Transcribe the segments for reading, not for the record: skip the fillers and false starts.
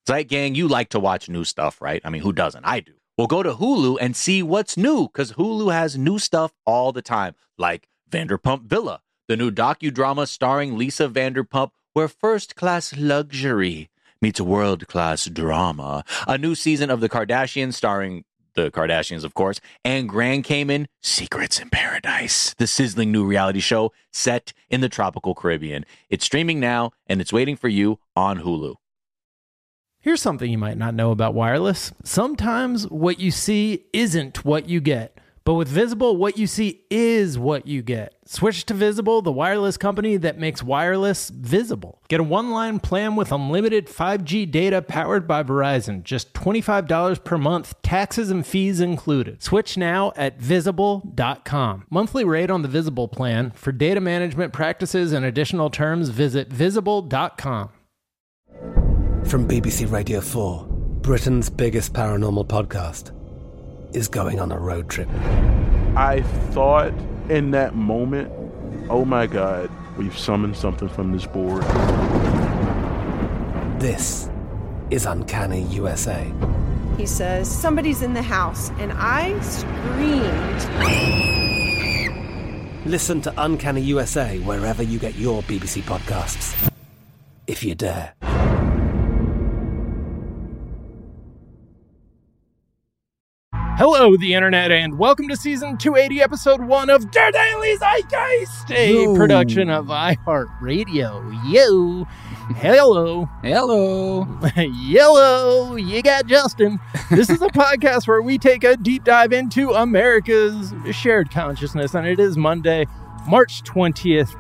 Zeit Gang, you like to watch new stuff, right? I mean, who doesn't? I do. Well, go to Hulu and see what's new, because Hulu has new stuff all the time, like Vanderpump Villa, the new docudrama starring Lisa Vanderpump, where first-class luxury meets world-class drama. A new season of The Kardashians starring the Kardashians, of course, and Grand Cayman, Secrets in Paradise, the sizzling new reality show set in the tropical Caribbean. It's streaming now, and it's waiting for you on Hulu. Here's something you might not know about wireless. Sometimes what you see isn't what you get. But with Visible, what you see is what you get. Switch to Visible, the wireless company that makes wireless visible. Get a one-line plan with unlimited 5G data powered by Verizon. Just $25 per month, taxes and fees included. Switch now at Visible.com. Monthly rate on the Visible plan. For data management practices and additional terms, visit Visible.com. From BBC Radio 4, Britain's biggest paranormal podcast is going on a road trip. I thought in that moment, oh my God, we've summoned something from this board. This is Uncanny USA. He says, somebody's in the house, and I screamed. Listen to Uncanny USA wherever you get your BBC podcasts, if you dare. Hello, the internet, and welcome to season 280, episode 1 of Der Daily Zeitgeist, a production of iHeartRadio. Yo, hello. Hello. Yellow, you got Justin. This is a podcast where we take a deep dive into America's shared consciousness, and it is Monday, March 20th,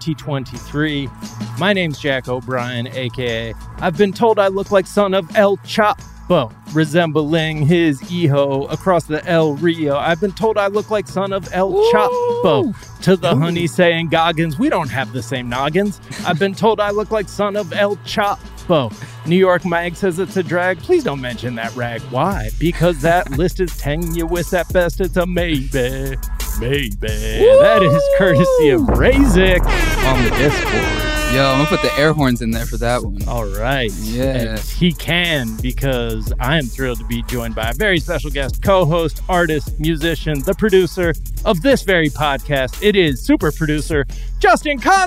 2023. My name's Jack O'Brien, a.k.a. I've been told I look like son of El Chapo, resembling his hijo across the El Rio. I've been told I look like son of El Chapo. To the honey saying Goggins, we don't have the same noggins. I've been told I look like son of El Chapo. New York Mag says it's a drag. Please don't mention that rag. Why? Because that list is tenuous at best. It's a maybe. Maybe. That is courtesy of Razik on the Discord. Yo, I'm gonna put the air horns in there for that one. All right. Yeah. And he can, because I am thrilled to be joined by a very special guest, co-host, artist, musician, the producer of this very podcast. It is super producer Justin Connor!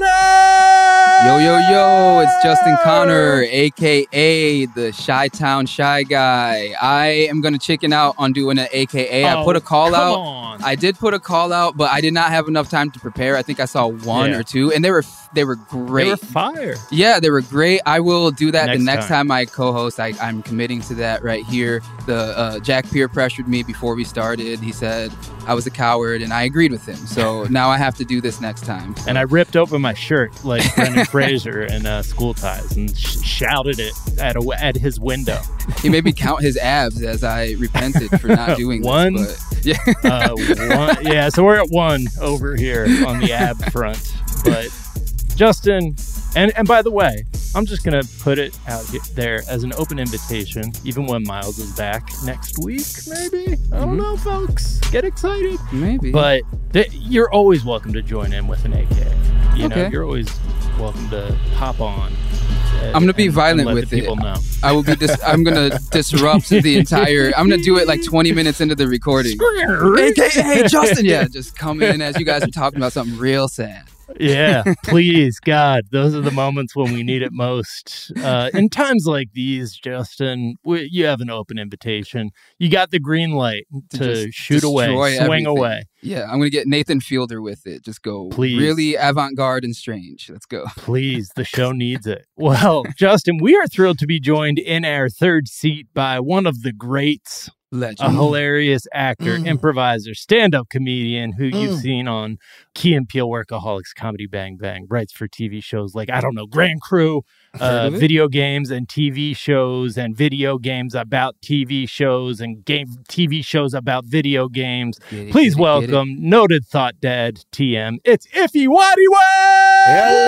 Yo, yo, yo, it's Justin Connor, a.k.a. the Chi-Town Shy Guy. I am going to chicken out on doing an a.k.a. I put a call out. On. I did put a call out, but I did not have enough time to prepare. I think I saw one or two, and they were great. They were fire. Yeah, they were great. I will do that the next time I co-host. I'm committing to that right here. The Jack peer pressured me before we started. He said I was a coward, and I agreed with him. So now I have to do this next time. So. And I ripped open my shirt like Brendan Fraser in School Ties and shouted it at his window. He made me count his abs as I repented for not doing one, this. But, one, yeah, so we're at 1 over here on the ab front. But Justin, and by the way, I'm just going to put it out there as an open invitation, even when Miles is back next week, maybe? I don't know, folks. Get excited. Maybe. But you're always welcome to join in with an AK. You know, you're always welcome to hop on. I'm going to be violent with it. Know. I will be I'm going to disrupt the entire... I'm going to do it like 20 minutes into the recording. Hey, Justin. Yeah, just come in as you guys are talking about something real sad. Yeah, please, God, those are the moments when we need it most. In times like these, Justin, you have an open invitation. You got the green light to shoot away, swing away. Yeah, I'm going to get Nathan Fielder with it. Just go really avant-garde and strange. Let's go. Please, the show needs it. Well, Justin, we are thrilled to be joined in our third seat by one of the greats. Legend. A hilarious actor, improviser, stand-up comedian who you've seen on Key and Peele, Workaholics, Comedy Bang Bang, writes for TV shows like, I don't know, Grand Crew, video games and TV shows and video games about TV shows and TV shows about video games. Please welcome noted thought dad TM. It's Iffy Waddy Way!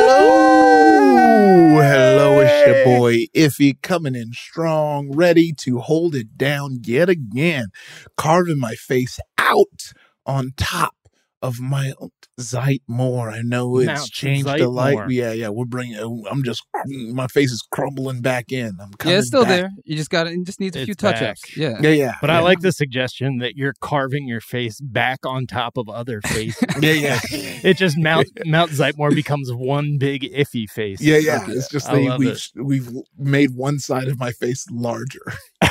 Hello, it's your boy Iffy coming in strong, ready to hold it down yet again, carving my face out on top of Mount Zeitmore. I know it's Mount changed a Zeitmore. lot. Yeah, we're bringing. I'm just, my face is crumbling back in. I'm coming Yeah, it's still back. there. You just needs a It's few touch-ups. back. Yeah. Yeah. But I like the suggestion that you're carving your face back on top of other faces. Yeah. It just Mount Zeitmore becomes one big iffy face. Yeah. It's just I love we've made one side of my face larger.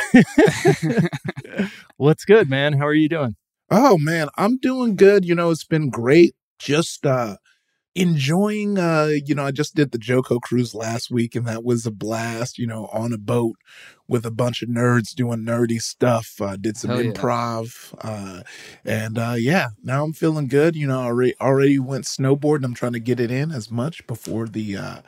What's good, man? How are you doing? Oh man, I'm doing good. It's been great. Just enjoying. I just did the Joko cruise last week, and that was a blast. On a boat with a bunch of nerds doing nerdy stuff. Did some Hell yeah. improv, and now I'm feeling good. Already went snowboarding. I'm trying to get it in as much before the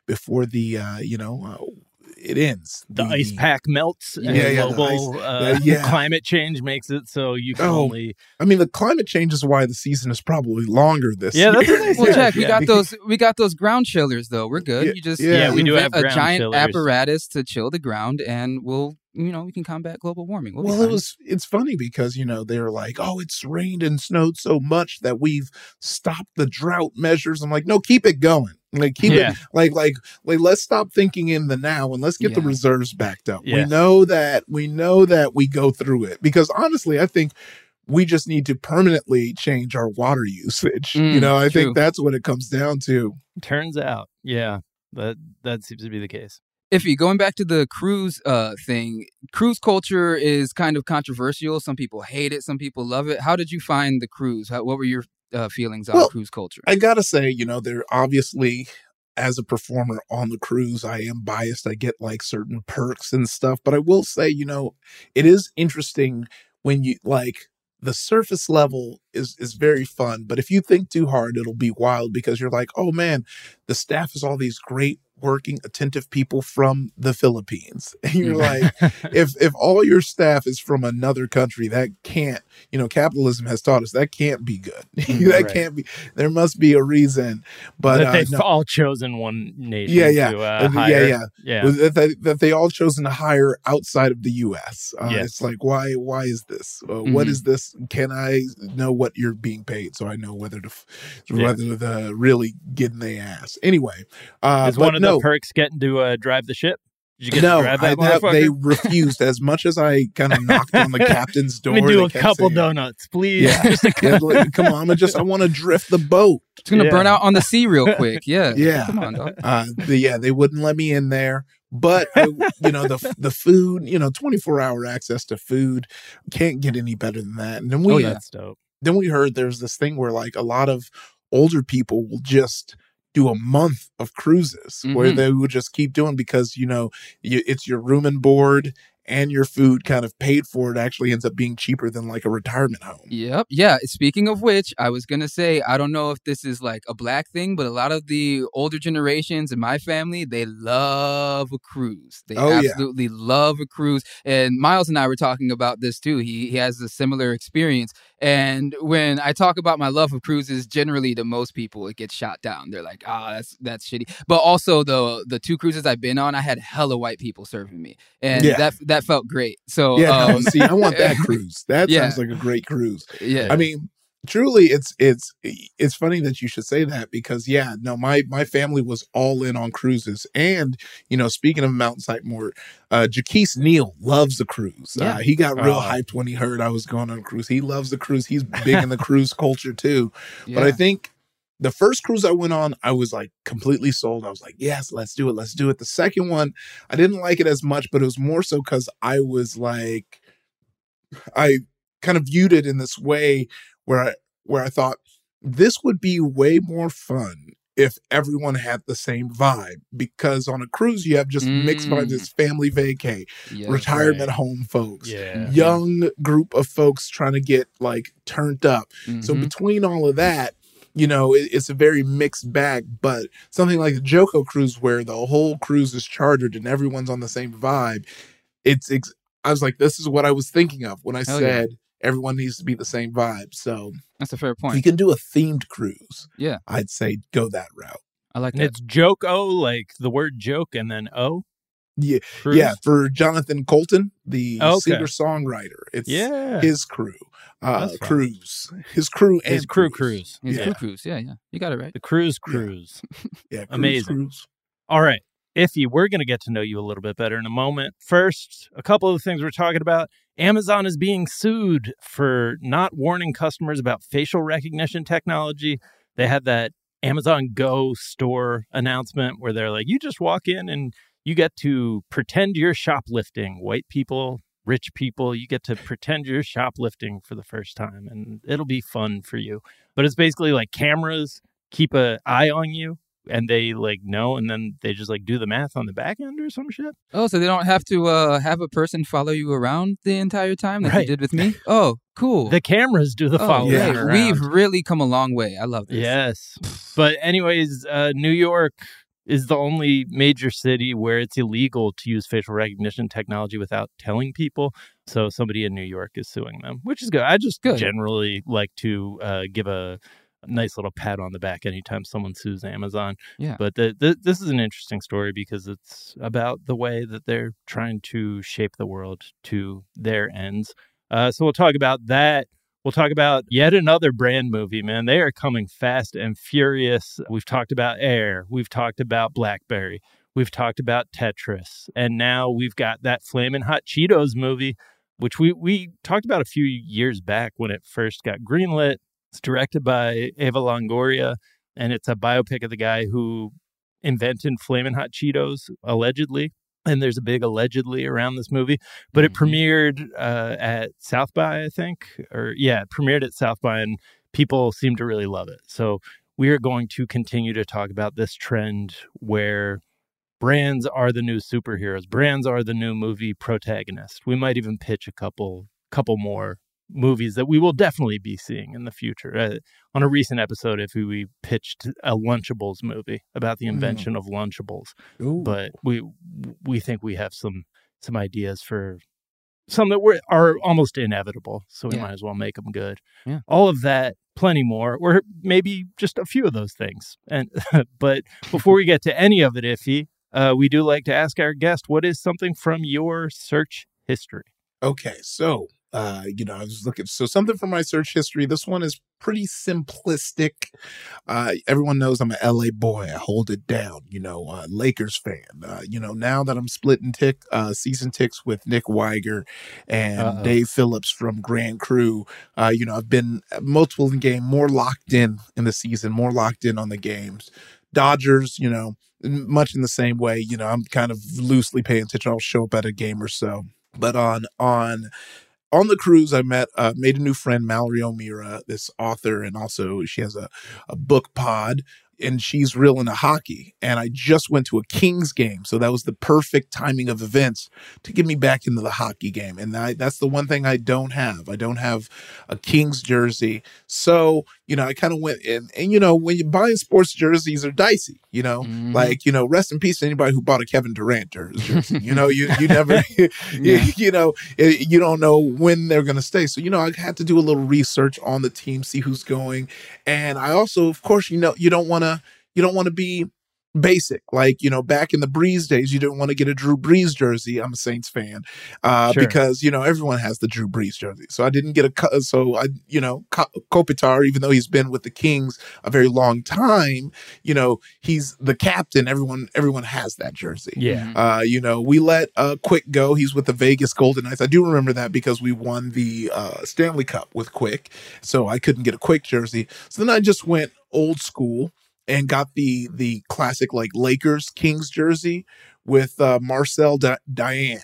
it ends. The ice pack melts. And Yeah, the global climate change makes it so you can only. I mean, the climate change is why the season is probably longer this year. That's what they Well, said. Jack, Yeah. we got those ground chillers though. We're good. Yeah, You just we do have invent a ground giant chillers. apparatus to chill the ground, and we can combat global warming. We'll be Well, fine. it's funny because, they're like, oh, it's rained and snowed so much that we've stopped the drought measures. I'm like, no, keep it going. Like, keep it like, let's stop thinking in the now and let's get the reserves backed up. Yeah. We know that we go through it because honestly, I think we just need to permanently change our water usage. I true. think that's what it comes down to. Turns out, that seems to be the case. Iffy, going back to the cruise thing, cruise culture is kind of controversial. Some people hate it. Some people love it. How did you find the cruise? What were your feelings on cruise culture? I gotta say, they're obviously, as a performer on the cruise, I am biased. I get like certain perks and stuff, but I will say, it is interesting when you the surface level is very fun, but if you think too hard, it'll be wild because you're like, oh man, the staff is all these great working, attentive people from the Philippines. And you're like, if all your staff is from another country, that can't, capitalism has taught us that can't be good. That can't be, there must be a reason. But that they've all chosen one nation to hire. That they all chosen to hire outside of the U.S. It's like, why is this? What is this? Can I know what you're being paid so I know whether to really get in the ass? Anyway, is one of the perks getting to drive the ship? Did you get to drive that motherfucker? They refused. As much as I kind of knocked on the captain's door. Let me do a couple donuts, please. Come on, I want to drift the boat. It's gonna burn out on the sea real quick. Yeah. Come on, dog. They wouldn't let me in there. But the food, 24-hour access to food, can't get any better than that. And then that's dope. Then we heard there's this thing where like a lot of older people will just do a month of cruises where they would just keep doing because it's your room and board and your food kind of paid for. It actually ends up being cheaper than like a retirement home. Yep. Yeah. Speaking of which, I was going to say, I don't know if this is like a black thing, but a lot of the older generations in my family, they love a cruise. They absolutely love a cruise. And Miles and I were talking about this too. He has a similar experience. And when I talk about my love of cruises, generally to most people, it gets shot down. They're like, that's shitty. But also the two cruises I've been on, I had hella whiite people serving me. And that felt great. So see, I want that cruise. That sounds like a great cruise. Yeah. I mean, truly, it's funny that you should say that because my family was all in on cruises. And speaking of Mount Zeitmore, Jaquise Neal loves the cruise. He got real hyped when he heard I was going on a cruise. He loves the cruise. He's big in the cruise culture too. But I think the first cruise I went on, I was like completely sold. I was like, yes, let's do it. Let's do it. The second one, I didn't like it as much, but it was more so because I was like, I kind of viewed it in this way where I thought this would be way more fun if everyone had the same vibe, because on a cruise you have just mixed vibes. It's family vacay, retirement home folks, young group of folks trying to get like turned up. So between all of that, it's a very mixed bag. But something like the Joko cruise where the whole cruise is chartered and everyone's on the same vibe, I was like, this is what I was thinking of when I said everyone needs to be the same vibe. So that's a fair point. If you can do a themed cruise, yeah, I'd say go that route. I like and that. It's Joko, like the word joke and then O? Yeah, Cruise? yeah. For Jonathan Colton, the Okay. singer-songwriter, it's his crew. Cruise. His crew and His crew cruise. cruise. His crew cruise. Yeah. You got it right. The cruise cruise. Yeah, Amazing. Cruise. All right. Iffy, we're going to get to know you a little bit better in a moment. First, a couple of the things we're talking about. Amazon is being sued for not warning customers about facial recognition technology. They had that Amazon Go store announcement where they're like, you just walk in and you get to pretend you're shoplifting. White people, rich people, you get to pretend you're shoplifting for the first time, and it'll be fun for you. But it's basically like cameras keep an eye on you, and they like know, and then they just like do the math on the back end or some shit. Oh, so they don't have to have a person follow you around the entire time like Right. you did with me? Oh, cool. The cameras do the following yeah. around. We've really come a long way. I love this. Yes. But anyways, New York is the only major city where it's illegal to use facial recognition technology without telling people. So somebody in New York is suing them, which is good. I just generally like to give a nice little pat on the back anytime someone sues Amazon. Yeah. But this is an interesting story because it's about the way that they're trying to shape the world to their ends. So we'll talk about that. We'll talk about yet another brand movie, man. They are coming fast and furious. We've talked about Air. We've talked about BlackBerry. We've talked about Tetris. And now we've got that Flamin' Hot Cheetos movie, which we talked about a few years back when it first got greenlit. It's directed by Eva Longoria, and it's a biopic of the guy who invented Flamin' Hot Cheetos, allegedly. And there's a big allegedly around this movie. But it premiered at South by, I think. It premiered at South by, and people seem to really love it. So we are going to continue to talk about this trend where brands are the new superheroes. Brands are the new movie protagonists. We might even pitch a couple more movies that we will definitely be seeing in the future. On a recent episode, if we pitched a Lunchables movie about the invention of Lunchables. Ooh. But we think we have some ideas for some that are almost inevitable, so we might as well make them good. Yeah. All of that, plenty more, or maybe just a few of those things. And but before we get to any of it, Iffy, we do like to ask our guest, what is something from your search history? Okay, so I was looking. So something from my search history. This one is pretty simplistic. Everyone knows I'm an LA boy. I hold it down. Lakers fan. Now that I'm splitting season ticks with Nick Weiger and Dave Phillips from Grand Crew, I've been multiple in game, more locked in the season, more locked in on the games. Dodgers, much in the same way. I'm kind of loosely paying attention. I'll show up at a game or so. But on the cruise, I made a new friend, Mallory O'Meara, this author, and also she has a book pod, and she's real into hockey. And I just went to a Kings game, so that was the perfect timing of events to get me back into the hockey game. And that's the one thing I don't have. I don't have a Kings jersey. So, I kind of went in, and, when you're buying sports jerseys, are dicey, rest in peace to anybody who bought a Kevin Durant jersey. You never, you don't know when they're going to stay. So, I had to do a little research on the team, see who's going. And I also, of course, you don't want to be basic. Like, back in the Breeze days, you didn't want to get a Drew Brees jersey. I'm a Saints fan because, everyone has the Drew Brees jersey. So I didn't get Kopitar, even though he's been with the Kings a very long time, he's the captain. Everyone has that jersey. Yeah. We let Quick go. He's with the Vegas Golden Knights. I do remember that because we won the Stanley Cup with Quick. So I couldn't get a Quick jersey. So then I just went old school and got the classic like Lakers Kings jersey with Marcel Diane,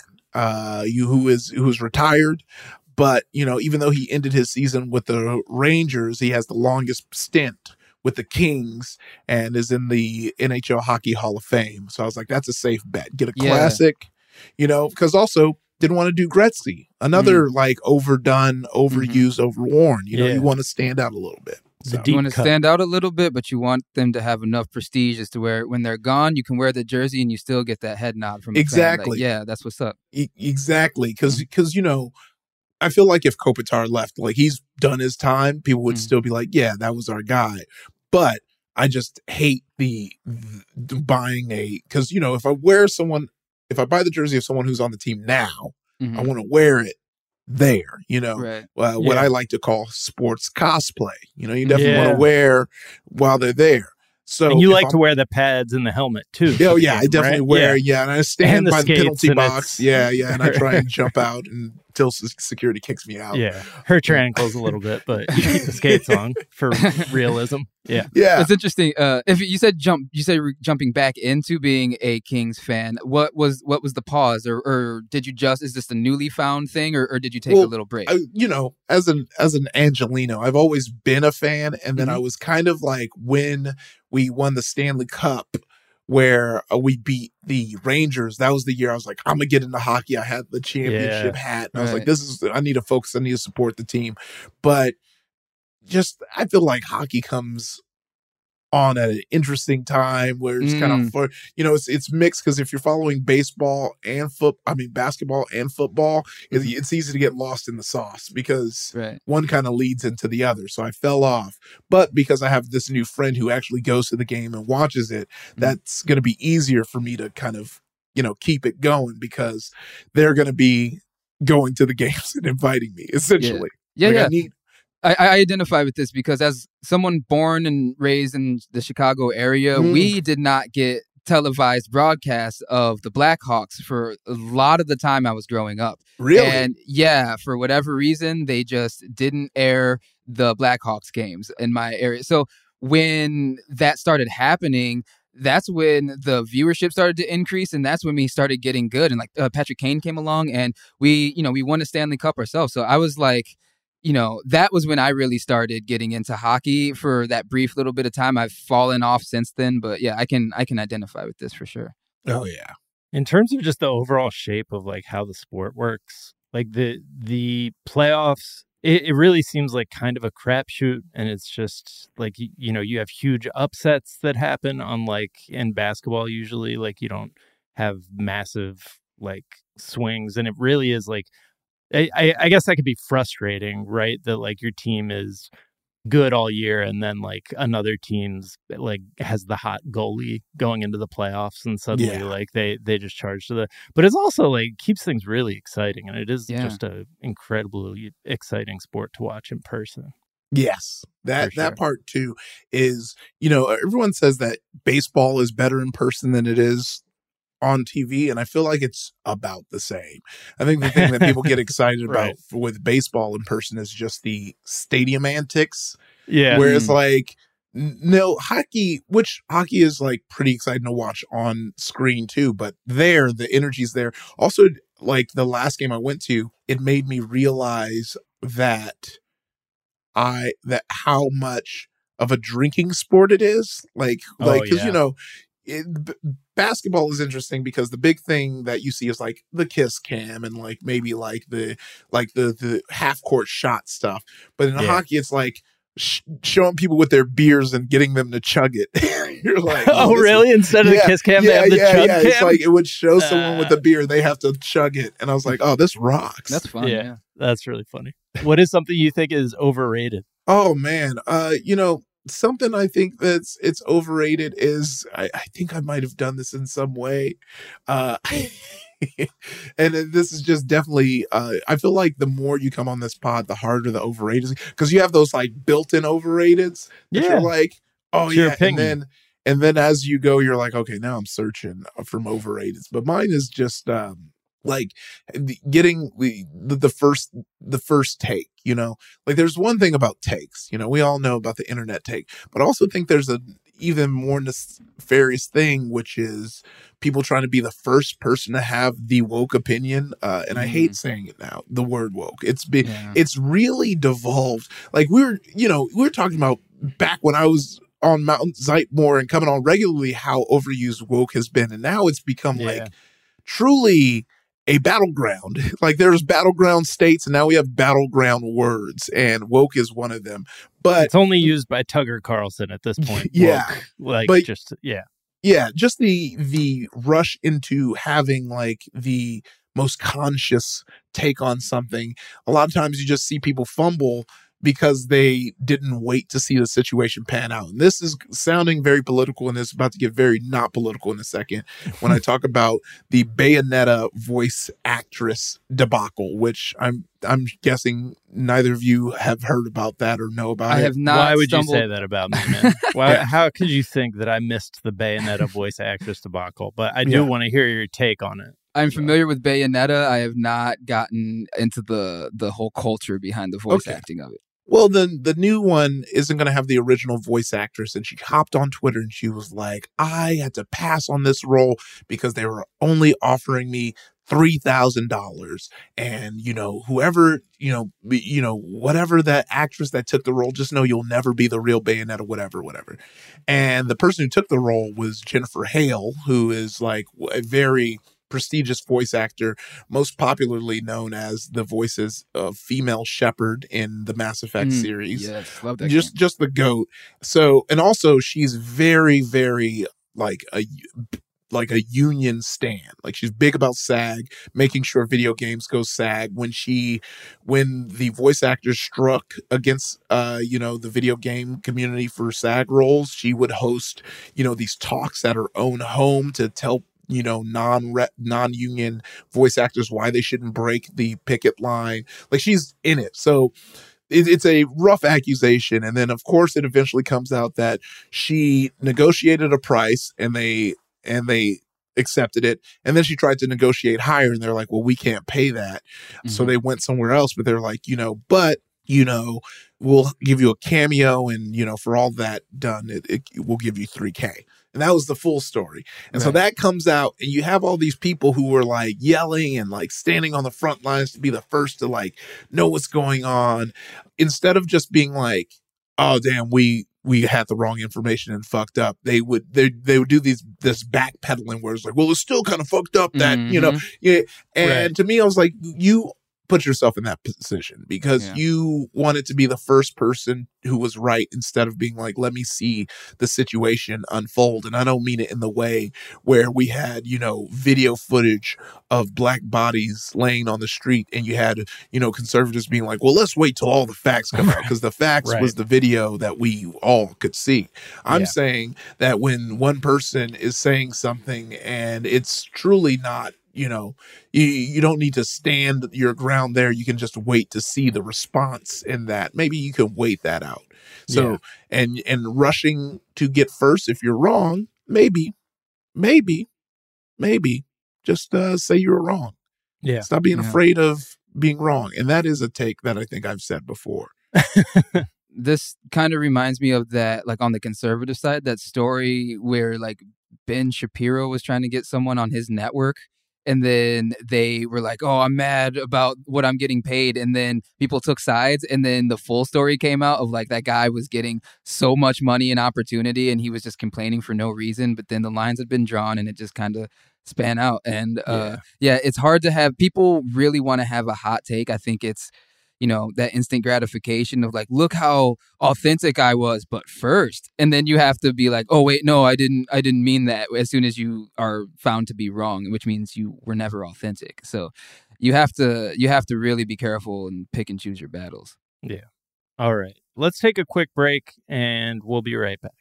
who's retired, but even though he ended his season with the Rangers, he has the longest stint with the Kings and is in the NHL Hockey Hall of Fame. So I was like, that's a safe bet. Get a classic, because also didn't want to do Gretzky, another like overdone, overused, overworn. You want to stand out a little bit. So. You want to stand out a little bit, but you want them to have enough prestige as to where when they're gone, you can wear the jersey and you still get that head nod from a fan. Like, yeah, that's what's up. Exactly, because I feel like if Kopitar left, like he's done his time, people would still be like, yeah, that was our guy. But I just hate the buying because if I wear someone if I buy the jersey of someone who's on the team now, Mhm. I want to wear it there, you know, Right. what Yeah. I like to call sports cosplay. You know, you definitely want Yeah. to wear while they're there. So And you if like I'm- to wear the pads and the helmet too. Oh for the yeah, I game, definitely right? wear. Yeah. Yeah, and I stand And the by the skates, penalty and box. it's- Yeah, and I try and jump out until security kicks me out. Yeah. Hurt your ankles a little bit, but you keep the skates on for realism. Yeah. Yeah. It's interesting. If you said jumping back into being a Kings fan, what was the pause, or did you is this a newly found thing, or did you take a little break? You know, as an Angelino, I've always been a fan, and then Mhm. I was kind of like when we won the Stanley Cup, where we beat the Rangers. That was the year I was like, I'm gonna get into hockey. I had the championship hat, and I was like, Right. I need to focus. I need to support the team, but just I feel like hockey comes on at an interesting time where it's kind of for, you know, it's mixed, because if you're following basketball and football, it's easy to get lost in the sauce because Right. one kind of leads into the other. So I fell off, but because I have this new friend who actually goes to the game and watches it, that's going to be easier for me to kind of, you know, keep it going, because they're going to be going to the games and inviting me essentially. Yeah, Like, yeah. I identify with this because as someone born and raised in the Chicago area, we did not get televised broadcasts of the Blackhawks for a lot of the time I was growing up. Really? And yeah, for whatever reason, they just didn't air the Blackhawks games in my area. So when that started happening, that's when the viewership started to increase, and that's when we started getting good. And like Patrick Kane came along, and we won a Stanley Cup ourselves. So I was like, that was when I really started getting into hockey for that brief little bit of time. I've fallen off since then, but yeah, I can identify with this for sure. Oh yeah. In terms of just the overall shape of like how the sport works, like the playoffs, it really seems like kind of a crapshoot, and it's just like, you have huge upsets that happen, unlike in basketball. Usually, like, you don't have massive like swings, and it really is like, I guess that could be frustrating, right? That like your team is good all year, and then like another team's like has the hot goalie going into the playoffs, and suddenly like they just charge to the. But it's also like keeps things really exciting, and it is just a incredibly exciting sport to watch in person. Yes, that sure. part too is, everyone says that baseball is better in person than it is on TV, and I feel like it's about the same. I think the thing that people get excited about with baseball in person is just the stadium antics. Yeah. Whereas like hockey is like pretty exciting to watch on screen too, but the energy's there. Also, like the last game I went to, it made me realize that how much of a drinking sport it is. Because basketball is interesting because the big thing that you see is like the kiss cam and like maybe like the half court shot stuff. But in hockey, it's like showing people with their beers and getting them to chug it. You're like, oh really? Instead of the kiss cam, they have the chug cam? It's like it would show someone with a beer, they have to chug it. And I was like, oh, this rocks. That's fun. Yeah. That's really funny. What is something you think is overrated? Oh man. Something I think it's overrated is I think I might have done this in some way. And this is just definitely I feel like the more you come on this pod, the harder the overrated, because you have those like built-in overrateds that you're like, oh yeah, and then as you go, you're like, okay, now I'm searching from overrateds. But mine is just like getting the first take, like there's one thing about takes, we all know about the internet take, but I also think there's a even more nefarious thing, which is people trying to be the first person to have the woke opinion. And I hate saying it now, the word woke. It's really devolved. Like we were talking about back when I was on Mount Zeitmore and coming on regularly, how overused woke has been. And now it's become like truly a battleground. Like there's battleground states, and now we have battleground words, and woke is one of them. But it's only used by Tucker Carlson at this point. Just the rush into having like the most conscious take on something. A lot of times you just see people fumble, because they didn't wait to see the situation pan out. And this is sounding very political, and it's about to get very not political in a second when I talk about the Bayonetta voice actress debacle, which I'm guessing neither of you have heard about that or know about it. I have not. Why would you say that about me, man? How could you think that I missed the Bayonetta voice actress debacle? But I do want to hear your take on it. I'm familiar with Bayonetta. I have not gotten into the whole culture behind the voice acting of it. Well, the new one isn't going to have the original voice actress. And she hopped on Twitter and she was like, I had to pass on this role because they were only offering me $3,000. And, whoever, whatever that actress that took the role, just know you'll never be the real Bayonetta, whatever. And the person who took the role was Jennifer Hale, who is like a very prestigious voice actor, most popularly known as the voices of Female Shepard in the Mass Effect series. Yes, love that. Just the GOAT. So, and also she's very, very like a union stan. Like she's big about SAG, making sure video games go SAG. When the voice actors struck against the video game community for SAG roles, she would host these talks at her own home to tell non-union voice actors why they shouldn't break the picket line. Like she's in it. So it's a rough accusation. And then of course it eventually comes out that she negotiated a price and they accepted it. And then she tried to negotiate higher and they're like, well, we can't pay that. Mm-hmm. So they went somewhere else, but they're like, we'll give you a cameo and, for all that done, we'll give you $3,000. And that was the full story. And so that comes out and you have all these people who were like yelling and like standing on the front lines to be the first to like know what's going on. Instead of just being like, oh, damn, we had the wrong information and fucked up. They would do this backpedaling where it's like, well, it's still kind of fucked up that, And to me, I was like, you put yourself in that position because you wanted to be the first person who was right instead of being like, let me see the situation unfold. And I don't mean it in the way where we had, video footage of black bodies laying on the street and you had, conservatives being like, well, let's wait till all the facts come out because the facts was the video that we all could see. I'm saying that when one person is saying something and it's truly not, you don't need to stand your ground there. You can just wait to see the response in that. Maybe you can wait that out. So, and rushing to get first, if you're wrong, maybe, just say you were wrong. Yeah. Stop being afraid of being wrong. And that is a take that I think I've said before. This kind of reminds me of that, like on the conservative side, that story where like Ben Shapiro was trying to get someone on his network. And then they were like, oh, I'm mad about what I'm getting paid. And then people took sides. And then the full story came out of like that guy was getting so much money and opportunity and he was just complaining for no reason. But then the lines had been drawn and it just kind of span out. And it's hard to have people really want to have a hot take. I think it's, that instant gratification of like, look how authentic I was, but first. And then you have to be like, oh, wait, no, I didn't mean that as soon as you are found to be wrong, which means you were never authentic. So you have to really be careful and pick and choose your battles. Yeah. All right. Let's take a quick break and we'll be right back.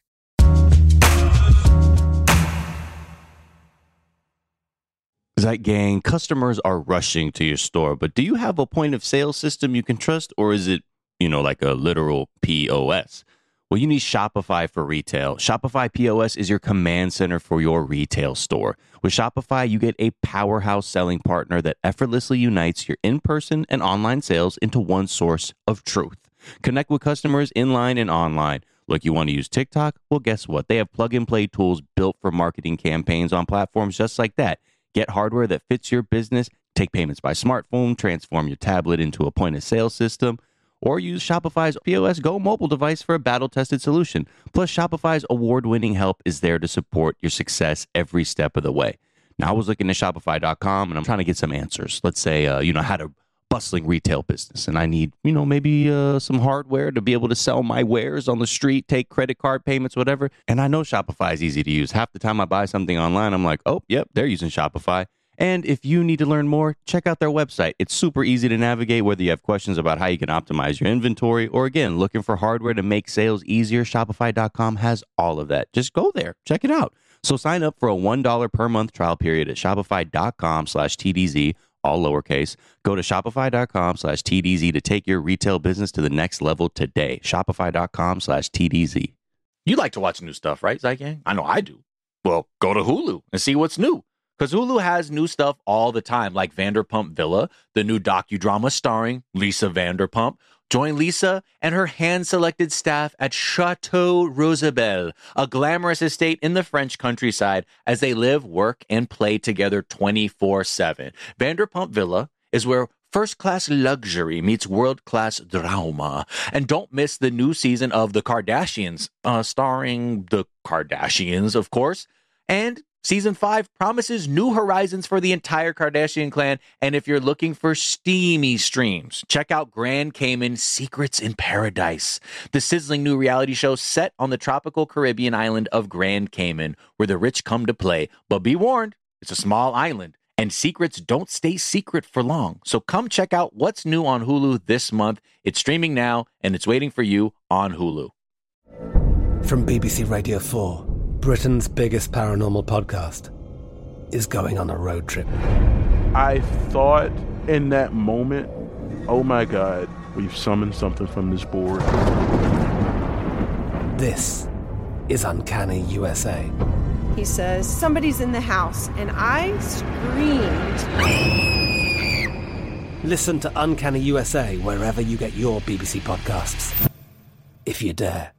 Zeit Gang, customers are rushing to your store, but do you have a point of sale system you can trust, or is it, like a literal POS? Well, you need Shopify for retail. Shopify POS is your command center for your retail store. With Shopify, you get a powerhouse selling partner that effortlessly unites your in-person and online sales into one source of truth. Connect with customers inline and online. Look, you want to use TikTok? Well, guess what? They have plug-and-play tools built for marketing campaigns on platforms just like that. Get hardware that fits your business, take payments by smartphone, transform your tablet into a point-of-sale system, or use Shopify's POS Go mobile device for a battle-tested solution. Plus, Shopify's award-winning help is there to support your success every step of the way. Now, I was looking at Shopify.com, and I'm trying to get some answers. Let's say, I had a bustling retail business, and I need, maybe some hardware to be able to sell my wares on the street, take credit card payments, whatever. And I know Shopify is easy to use. Half the time I buy something online, I'm like, oh, yep, they're using Shopify. And if you need to learn more, check out their website. It's super easy to navigate, whether you have questions about how you can optimize your inventory or, again, looking for hardware to make sales easier. Shopify.com has all of that. Just go there. Check it out. So sign up for a $1 per month trial period at shopify.com/TDZ, all lowercase. Go to shopify.com/TDZ to take your retail business to the next level today. Shopify.com/TDZ. You like to watch new stuff, right, Zygang? I know I do. Well, go to Hulu and see what's new. Because Hulu has new stuff all the time, like Vanderpump Villa, the new docudrama starring Lisa Vanderpump. Join Lisa and her hand-selected staff at Chateau Rosabelle, a glamorous estate in the French countryside, as they live, work, and play together 24/7. Vanderpump Villa is where first-class luxury meets world-class drama. And don't miss the new season of The Kardashians, starring the Kardashians, of course. And Season 5 promises new horizons for the entire Kardashian clan. And if you're looking for steamy streams, check out Grand Cayman Secrets in Paradise, the sizzling new reality show set on the tropical Caribbean island of Grand Cayman, where the rich come to play. But be warned, it's a small island, and secrets don't stay secret for long. So come check out what's new on Hulu this month. It's streaming now, and it's waiting for you on Hulu. From BBC Radio 4, Britain's biggest paranormal podcast is going on a road trip. I thought in that moment, oh my God, we've summoned something from this board. This is Uncanny USA. He says, somebody's in the house, and I screamed. Listen to Uncanny USA wherever you get your BBC podcasts, if you dare.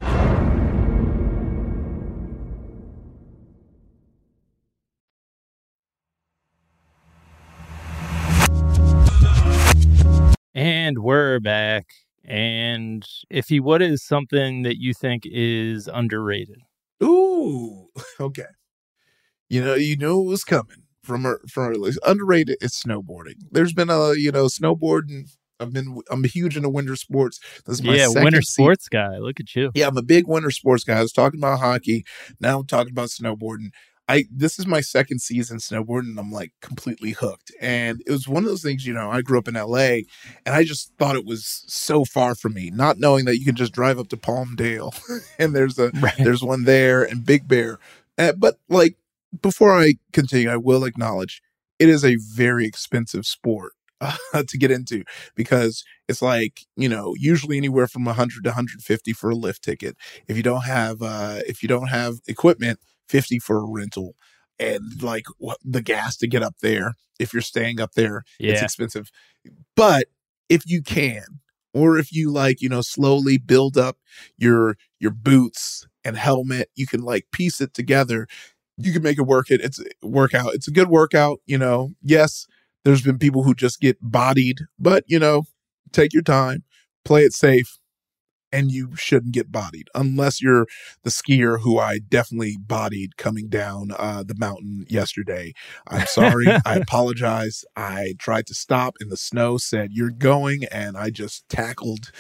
And we're back. And if you, what is something that you think is underrated? Ooh, okay. You know it was coming from early. Underrated is snowboarding. There's been snowboarding. I'm huge into winter sports. This is my second winter sports guy. Look at you. Yeah, I'm a big winter sports guy. I was talking about hockey. Now I'm talking about snowboarding. This is my second season snowboarding, and I'm like completely hooked. And it was one of those things, I grew up in LA, and I just thought it was so far from me, not knowing that you can just drive up to Palmdale and there's one there and Big Bear. But like, before I continue, I will acknowledge it is a very expensive sport to get into, because it's like, usually anywhere from $100 to $150 for a lift ticket. If you don't have equipment, $50 for a rental, and like the gas to get up there. If you're staying up there, it's expensive. But if you can, or if you slowly build up your boots and helmet, you can like piece it together. You can make it work. It's a workout. It's a good workout. Yes, there's been people who just get bodied, but take your time, play it safe. And you shouldn't get bodied unless you're the skier who I definitely bodied coming down the mountain yesterday. I'm sorry. I apologize. I tried to stop and the snow said, "You're going." And I just tackled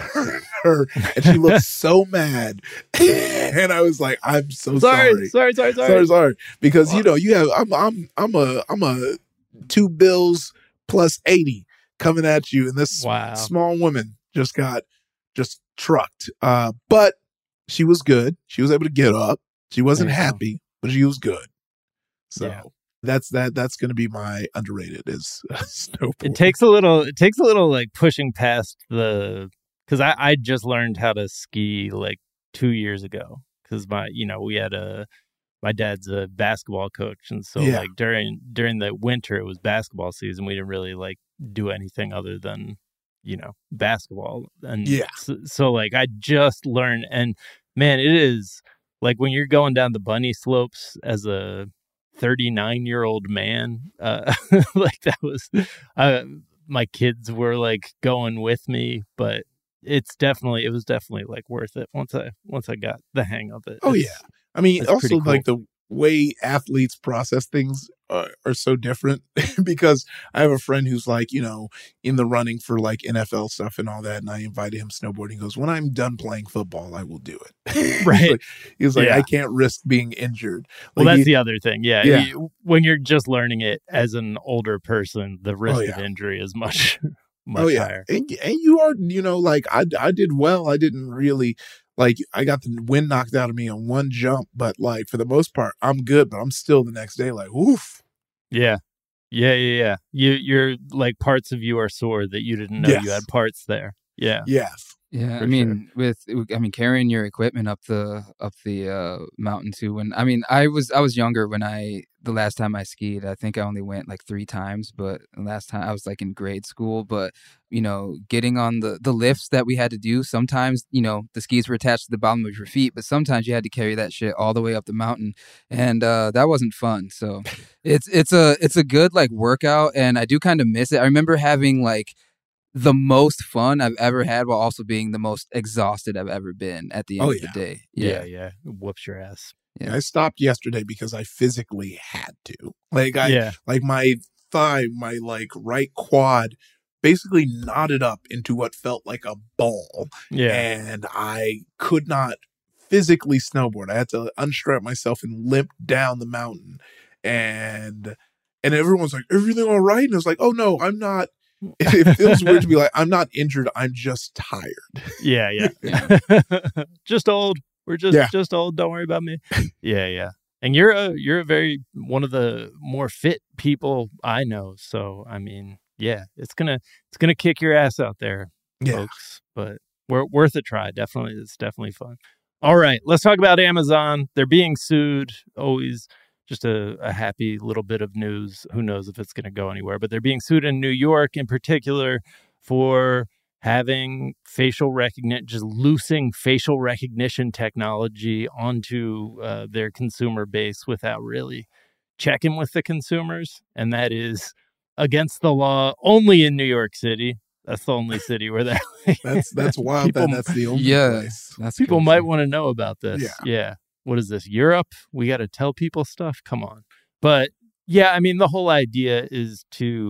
her and she looked so mad. And I was like, I'm so sorry. Sorry. Because, you have, I'm a 2 bills plus 80 coming at you. And this small woman just trucked, but she was good. She was able to get up. She wasn't happy, but she was good. So that's going to be my underrated is snowboard. It takes a little like pushing past because I just learned how to ski like 2 years ago, because we had my dad's a basketball coach, and so like during the winter it was basketball season. We didn't really like do anything other than basketball. And so like I just learned, and man, it is like when you're going down the bunny slopes as a 39-year-old man, like that was, my kids were like going with me, but it was definitely like worth it once I got the hang of it. Oh yeah. I mean, also cool. Like the way athletes process things are so different because I have a friend who's like, you know, in the running for like NFL stuff and all that. And I invited him snowboarding. He goes, when I'm done playing football, I will do it. Right. He's like, I can't risk being injured. Well, that's the other thing. Yeah. When you're just learning it as an older person, the risk of injury is much higher. And you are, you know, like I did well. I didn't really like, I got the wind knocked out of me on one jump, but like for the most part, I'm good, but I'm still the next day like, oof. Yeah. You're like parts of you are sore that you didn't know you had parts there. Yeah. Yes. Yeah, I mean, carrying your equipment up the mountain too. When I was younger when the last time I skied. I think I only went like 3 times, but the last time I was like in grade school. But you know, getting on the lifts that we had to do, sometimes you know the skis were attached to the bottom of your feet, but sometimes you had to carry that shit all the way up the mountain, and that wasn't fun. So it's a good like workout, and I do kind of miss it. I remember having like the most fun I've ever had while also being the most exhausted I've ever been at the end of the day. Yeah. Whoops your ass. Yeah. I stopped yesterday because I physically had to. Like like my thigh, my like right quad basically knotted up into what felt like a ball. Yeah. And I could not physically snowboard. I had to unstrap myself and limp down the mountain. And everyone's like, everything all right? And I was like, oh no, I'm not. It feels weird to be like, I'm not injured. I'm just tired. Yeah. Just old. We're just old. Don't worry about me. Yeah. And you're a very one of the more fit people I know. So I mean, yeah, it's gonna kick your ass out there, folks. But we're worth a try. Definitely, it's definitely fun. All right, let's talk about Amazon. They're being sued. Always. Just a happy little bit of news. Who knows if it's going to go anywhere, but they're being sued in New York in particular for having just loosing facial recognition technology onto their consumer base without really checking with the consumers. And that is against the law only in New York City. That's the only city where that. that's wild. That's the only place. People crazy. Might want to know about this. Yeah. What is this? Europe? We got to tell people stuff? Come on. But yeah, I mean, the whole idea is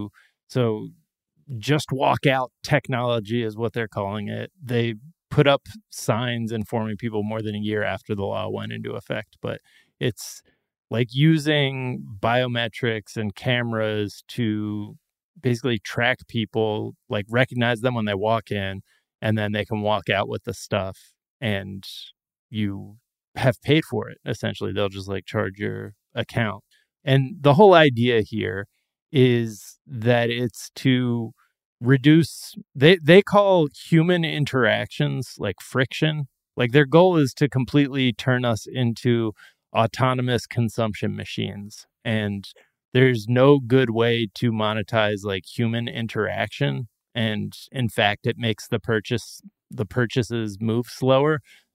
so just walk out technology is what they're calling it. They put up signs informing people more than a year after the law went into effect. But it's like using biometrics and cameras to basically track people, like recognize them when they walk in, and then they can walk out with the stuff and you have paid for it. Essentially, they'll just like charge your account. And the whole idea here is that it's to reduce, they call human interactions like friction. Like their goal is to completely turn us into autonomous consumption machines. And there's no good way to monetize like human interaction. And in fact, it makes the purchases move slower.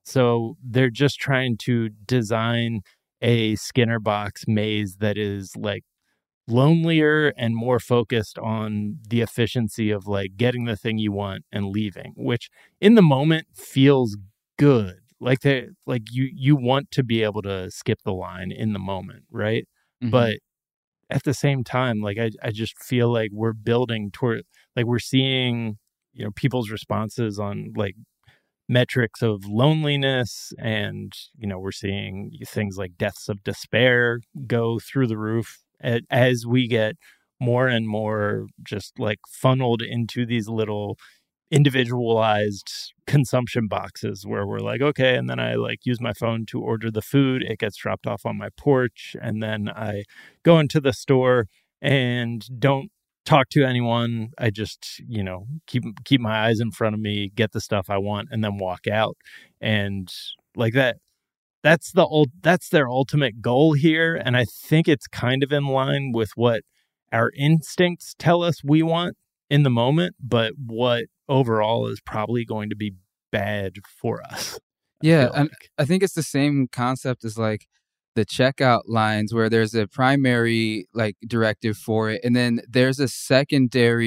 So they're just trying to design a Skinner box maze that is like lonelier and more focused on the efficiency of like getting the thing you want and leaving, which in the moment feels good. Like you want to be able to skip the line in the moment, right? Mm-hmm. But at the same time, like I just feel like we're building toward, like we're seeing, you know, people's responses on like metrics of loneliness, and you know, we're seeing things like deaths of despair go through the roof as we get more and more just like funneled into these little individualized consumption boxes where we're like, okay, and then I like use my phone to order the food, it gets dropped off on my porch, and then I go into the store and don't talk to anyone. I just, you know, keep my eyes in front of me, get the stuff I want, and then walk out. And like that's their ultimate goal here. And I think it's kind of in line with what our instincts tell us we want in the moment, but what overall is probably going to be bad for us. Yeah, and I think it's the same concept as like the checkout lines, where there's a primary like directive for it, and then there's a secondary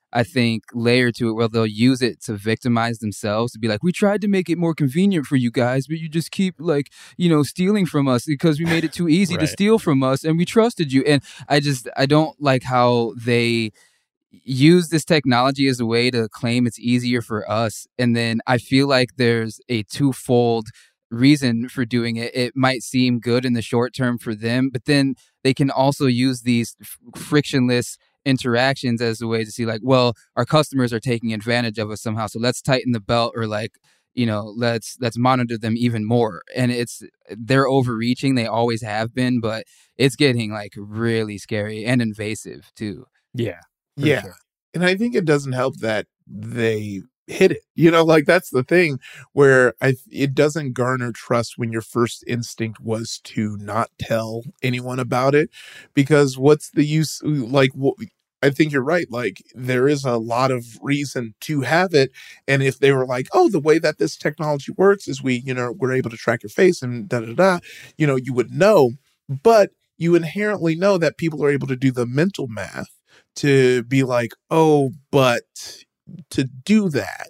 I think, layer to it where they'll use it to victimize themselves, to be like, we tried to make it more convenient for you guys, but you just keep like, stealing from us because we made it too easy to steal from us and we trusted you. And I don't like how they use this technology as a way to claim it's easier for us. And then I feel like there's a twofold reason for doing it. It might seem good in the short term for them, but then they can also use these frictionless interactions as a way to see like, well, our customers are taking advantage of us somehow, so let's tighten the belt, or like, let's monitor them even more. And they're overreaching. They always have been, but it's getting like really scary and invasive too. Yeah. Sure. And I think it doesn't help that they hit it. Like that's the thing where it doesn't garner trust when your first instinct was to not tell anyone about it, because what's the use? Like, I think you're right. Like there is a lot of reason to have it. And if they were like, oh, the way that this technology works is we're able to track your face and you would know, but you inherently know that people are able to do the mental math to be like, oh, but to do that.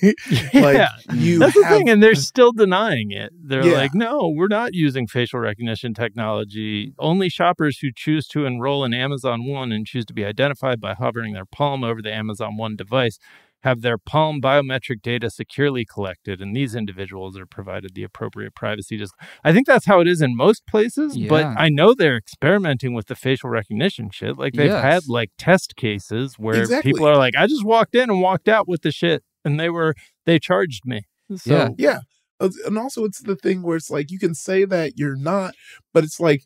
That's the thing, and they're still denying it. They're like, no, we're not using facial recognition technology. Only shoppers who choose to enroll in Amazon One and choose to be identified by hovering their palm over the Amazon One device have their palm biometric data securely collected, and these individuals are provided the appropriate privacy. I think that's how it is in most places, but I know they're experimenting with the facial recognition shit. Like they've had like test cases where people are like, I just walked in and walked out with the shit, and they charged me. So and also it's the thing where it's like you can say that you're not, but it's like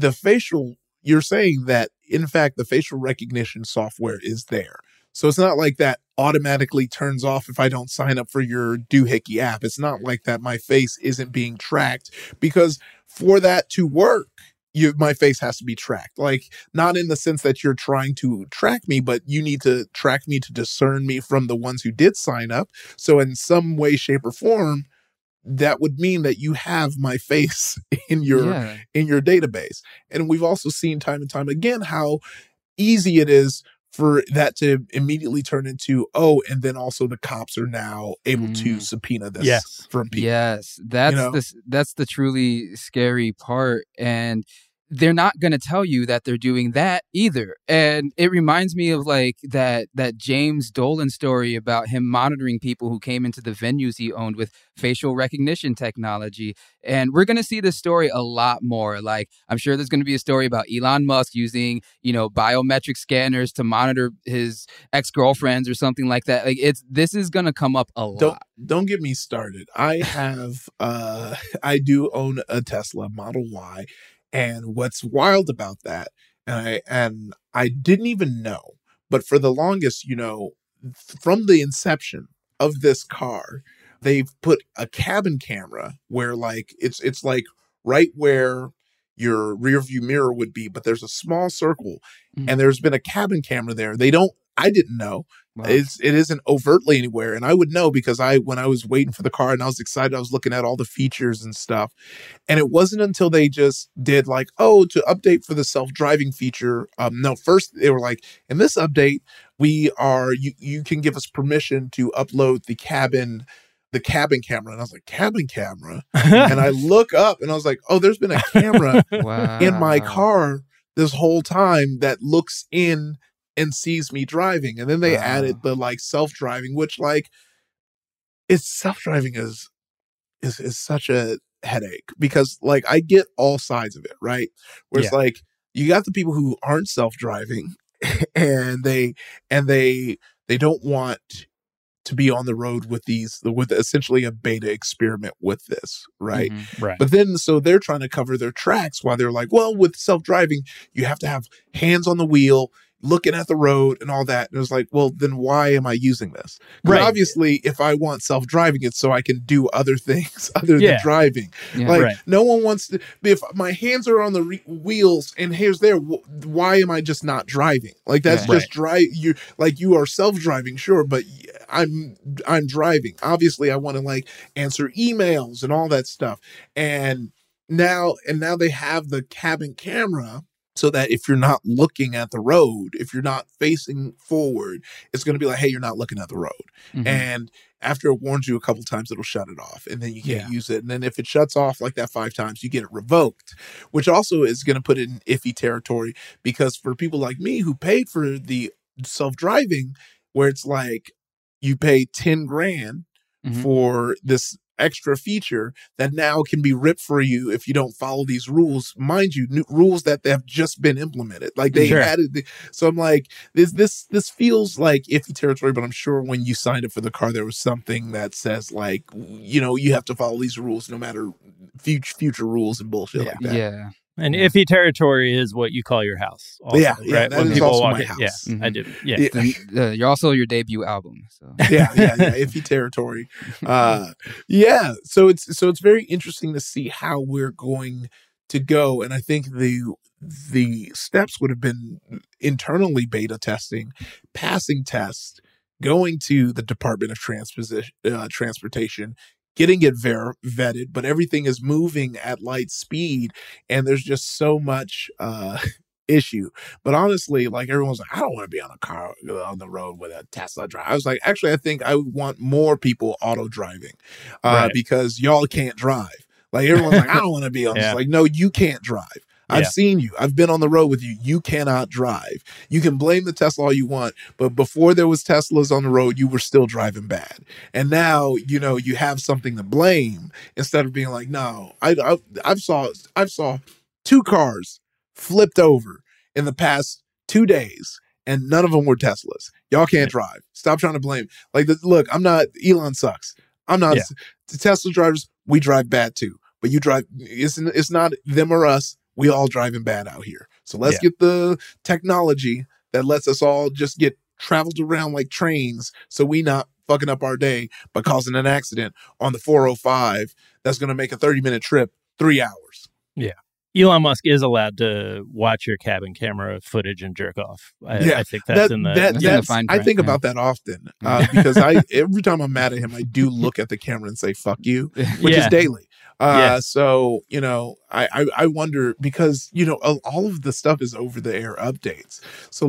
you're saying that in fact the facial recognition software is there. So it's not like that automatically turns off if I don't sign up for your Doohickey app. It's not like that my face isn't being tracked, because for that to work, my face has to be tracked. Like, not in the sense that you're trying to track me, but you need to track me to discern me from the ones who did sign up. So in some way, shape, or form, that would mean that you have my face in your database. And we've also seen time and time again how easy it is for that to immediately turn into, and then also the cops are now able to subpoena this from people. Yes, that's the truly scary part. And they're not going to tell you that they're doing that either. And it reminds me of like that James Dolan story about him monitoring people who came into the venues he owned with facial recognition technology. And we're going to see this story a lot more. Like, I'm sure there's going to be a story about Elon Musk using, biometric scanners to monitor his ex-girlfriends or something like that. Like, this is going to come up a lot. Don't get me started. I have, I do own a Tesla Model Y. And what's wild about that, and I didn't even know, but for the longest, from the inception of this car, they've put a cabin camera where like it's like right where your rear view mirror would be, but there's a small circle, and there's been a cabin camera there. I didn't know. Wow. It isn't overtly anywhere. And I would know because when I was waiting for the car and I was excited, I was looking at all the features and stuff. And it wasn't until they just did like, to update for the self-driving feature. No, first they were like, in this update, you can give us permission to upload the cabin camera. And I was like, cabin camera? And I look up and I was like, there's been a camera in my car this whole time that looks in and sees me driving. And then they added the like self-driving, which like self-driving is such a headache, because like I get all sides of it, right? Where it's like you got the people who aren't self-driving and they don't want to be on the road with essentially a beta experiment with this, right? Right. But then so they're trying to cover their tracks while they're like, well, with self-driving, you have to have hands on the wheel, looking at the road and all that. And it was like, well, then why am I using this? Right. Obviously, if I want self-driving, it's so I can do other things other than driving. Yeah. Like no one wants to, if my hands are on the wheels and here's there, why am I just not driving? Like that's just drive. You are self-driving, sure, but I'm driving. Obviously, I want to like answer emails and all that stuff. And now they have the cabin camera. so that if you're not looking at the road, if you're not facing forward, it's going to be like, hey, you're not looking at the road. Mm-hmm. And after it warns you a couple times, it'll shut it off, and then you can't use it. And then if it shuts off like that 5 times, you get it revoked, which also is going to put it in iffy territory, because for people like me who paid for the self-driving, where it's like you pay 10 grand for this extra feature that now can be ripped for you if you don't follow these rules, mind you, new rules that have just been implemented, like they added so I'm like, this feels like iffy territory, but I'm sure when you signed up for the car there was something that says like, you know, you have to follow these rules no matter future rules and bullshit like that. And iffy territory is what you call your house. Also, right? That when is also my house. Yeah, I do. Yeah. You're also your debut album. So. yeah. Iffy territory. So it's very interesting to see how we're going to go. And I think the steps would have been internally beta testing, passing tests, going to the Department of Transportation, getting it vetted, but everything is moving at light speed, and there's just so much issue. But honestly, like, everyone's like, I don't want to be on a car on the road with a Tesla driver. I was like, actually, I think I want more people auto driving because y'all can't drive. Like, everyone's like, I don't want to be on this. Like, no, you can't drive. I've seen you. I've been on the road with you. You cannot drive. You can blame the Tesla all you want, but before there was Teslas on the road, you were still driving bad. And now, you know, you have something to blame instead of being like, no, I've saw 2 cars flipped over in the past 2 days, and none of them were Teslas. Y'all can't drive. Stop trying to blame. Like, look, I'm not, Elon sucks. I'm not. The Tesla drivers, we drive bad too, but you drive, it's not them or us. We all driving bad out here. So let's get the technology that lets us all just get traveled around like trains, so we not fucking up our day by causing an accident on the 405 that's going to make a 30-minute trip 3 hours. Yeah. Elon Musk is allowed to watch your cabin camera footage and jerk off. I think that's in the fine print. I think about that often because every time I'm mad at him, I do look at the camera and say, fuck you, which is daily. So, you know, I wonder, because, you know, all of the stuff is over the air updates. So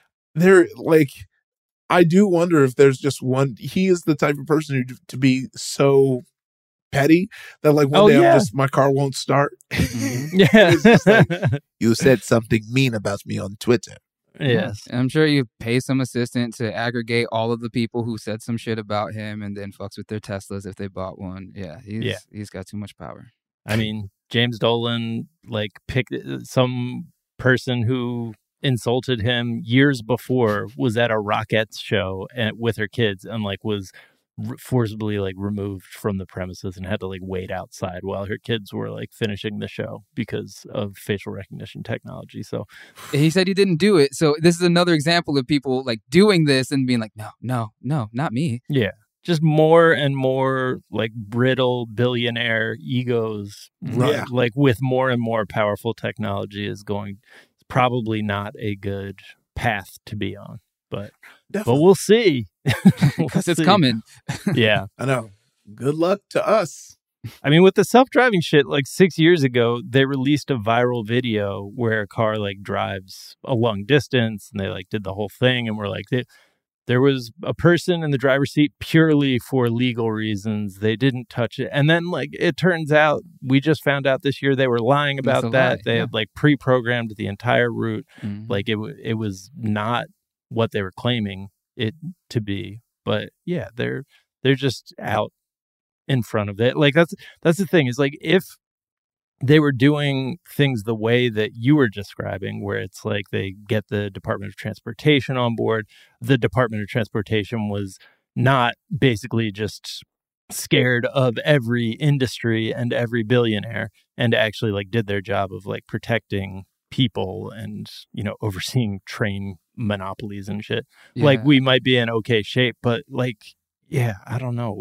I do wonder if there's just one, he is the type of person who to be so petty that like one day my car won't start. It's just like, you said something mean about me on Twitter. Yes. And I'm sure you pay some assistant to aggregate all of the people who said some shit about him and then fucks with their Teslas if they bought one. He's got too much power. I mean, James Dolan like picked some person who insulted him years before, was at a Rockettes show with her kids, and like was forcibly like removed from the premises and had to like wait outside while her kids were like finishing the show because of facial recognition technology. So he said he didn't do it. So this is another example of people like doing this and being like, no, not me. Yeah. Just more and more like brittle billionaire egos, like with more and more powerful technology is probably not a good path to be on. But we'll see. Because it's coming. Yeah. I know. Good luck to us. I mean, with the self-driving shit, like 6 years ago, they released a viral video where a car like drives a long distance, and they like did the whole thing, and we're like, there was a person in the driver's seat purely for legal reasons. They didn't touch it. And then like it turns out, we just found out this year they were lying about that. They had like pre-programmed the entire route. Mm-hmm. Like it was not what they were claiming it to be. But yeah, they're just out in front of it. Like that's the thing, is like, if they were doing things the way that you were describing, where it's like they get the Department of Transportation on board, the Department of Transportation was not basically just scared of every industry and every billionaire, and actually like did their job of like protecting people and, you know, overseeing train monopolies and shit. Yeah. Like we might be in okay shape, but like, yeah, I don't know,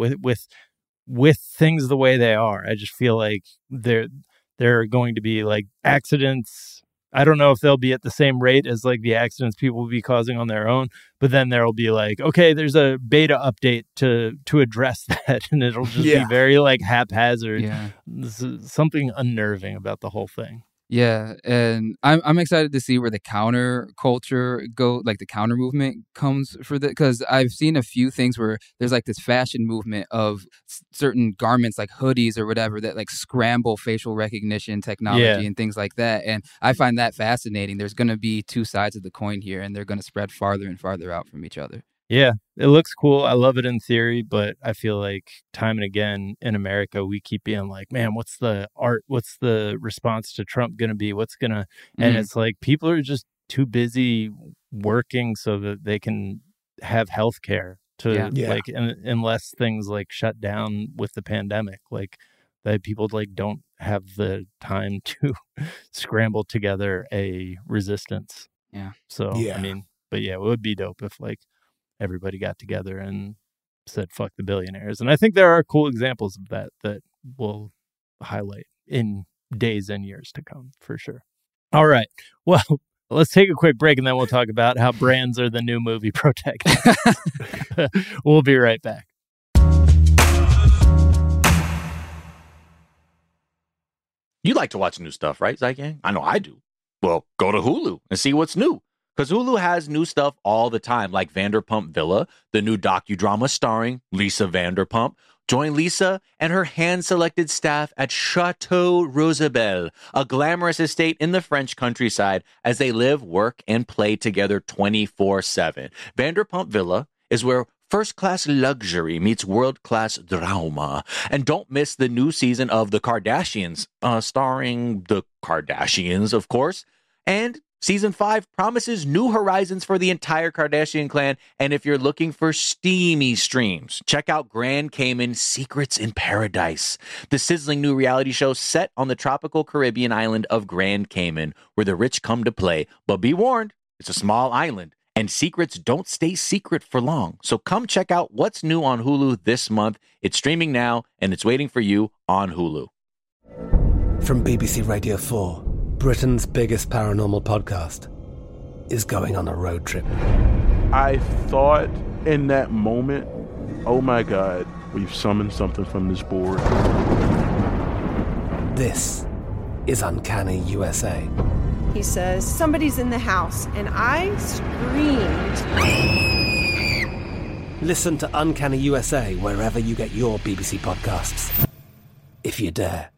with things the way they are, I just feel like there are going to be like accidents. I don't know if they'll be at the same rate as like the accidents people will be causing on their own, but then there'll be like, okay, there's a beta update to address that, and it'll just be very like haphazard. Yeah. This is something unnerving about the whole thing. Yeah, and I'm excited to see where the counter culture like the counter movement comes for that, because I've seen a few things where there's like this fashion movement of certain garments like hoodies or whatever that like scramble facial recognition technology and things like that, and I find that fascinating. There's going to be two sides of the coin here, and they're going to spread farther and farther out from each other. Yeah, it looks cool. I love it in theory, but I feel like time and again in America, we keep being like, man, what's the response to Trump going to be? And it's like people are just too busy working so that they can have health care like, unless things like shut down with the pandemic, like that people like don't have the time to scramble together a resistance. Yeah. So, I mean, but yeah, it would be dope if like everybody got together and said, fuck the billionaires. And I think there are cool examples of that we'll highlight in days and years to come, for sure. All right. Well, let's take a quick break and then we'll talk about how brands are the new movie protagonists. We'll be right back. You like to watch new stuff, right, Zygang? I know I do. Well, go to Hulu and see what's new. Because Hulu has new stuff all the time, like Vanderpump Villa, the new docudrama starring Lisa Vanderpump. Join Lisa and her hand-selected staff at Chateau Rosabelle, a glamorous estate in the French countryside, as they live, work, and play together 24/7. Vanderpump Villa is where first-class luxury meets world-class drama. And don't miss the new season of The Kardashians, starring the Kardashians, of course. And Season 5 promises new horizons for the entire Kardashian clan, and if you're looking for steamy streams, check out Grand Cayman Secrets in Paradise, the sizzling new reality show set on the tropical Caribbean island of Grand Cayman, where the rich come to play. But be warned, it's a small island, and secrets don't stay secret for long. So come check out what's new on Hulu this month. It's streaming now, and it's waiting for you on Hulu. From BBC Radio 4, Britain's biggest paranormal podcast is going on a road trip. I thought in that moment, oh my God, we've summoned something from this board. This is Uncanny USA. He says, somebody's in the house, and I screamed. Listen to Uncanny USA wherever you get your BBC podcasts, if you dare.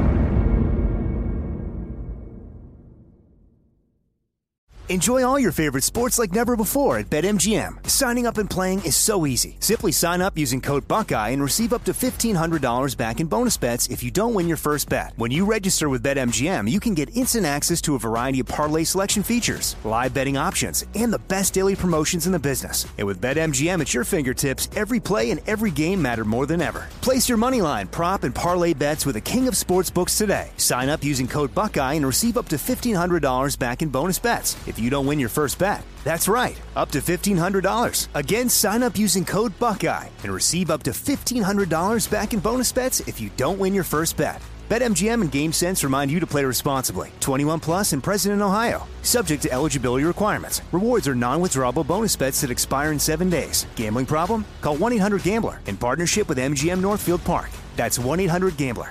Enjoy all your favorite sports like never before at BetMGM. Signing up and playing is so easy. Simply sign up using code Buckeye and receive up to $1,500 back in bonus bets if you don't win your first bet. When you register with BetMGM, you can get instant access to a variety of parlay selection features, live betting options, and the best daily promotions in the business. And with BetMGM at your fingertips, every play and every game matter more than ever. Place your moneyline, prop, and parlay bets with the king of sportsbooks today. Sign up using code Buckeye and receive up to $1,500 back in bonus bets if you don't win your first bet. That's right, up to $1,500. Again, sign up using code Buckeye and receive up to $1,500 back in bonus bets if you don't win your first bet. BetMGM and GameSense remind you to play responsibly. 21 plus and present in Ohio. Subject to eligibility requirements. Rewards are non-withdrawable bonus bets that expire in 7 days. Gambling problem? Call 1-800-GAMBLER in partnership with MGM Northfield Park. That's 1-800-GAMBLER.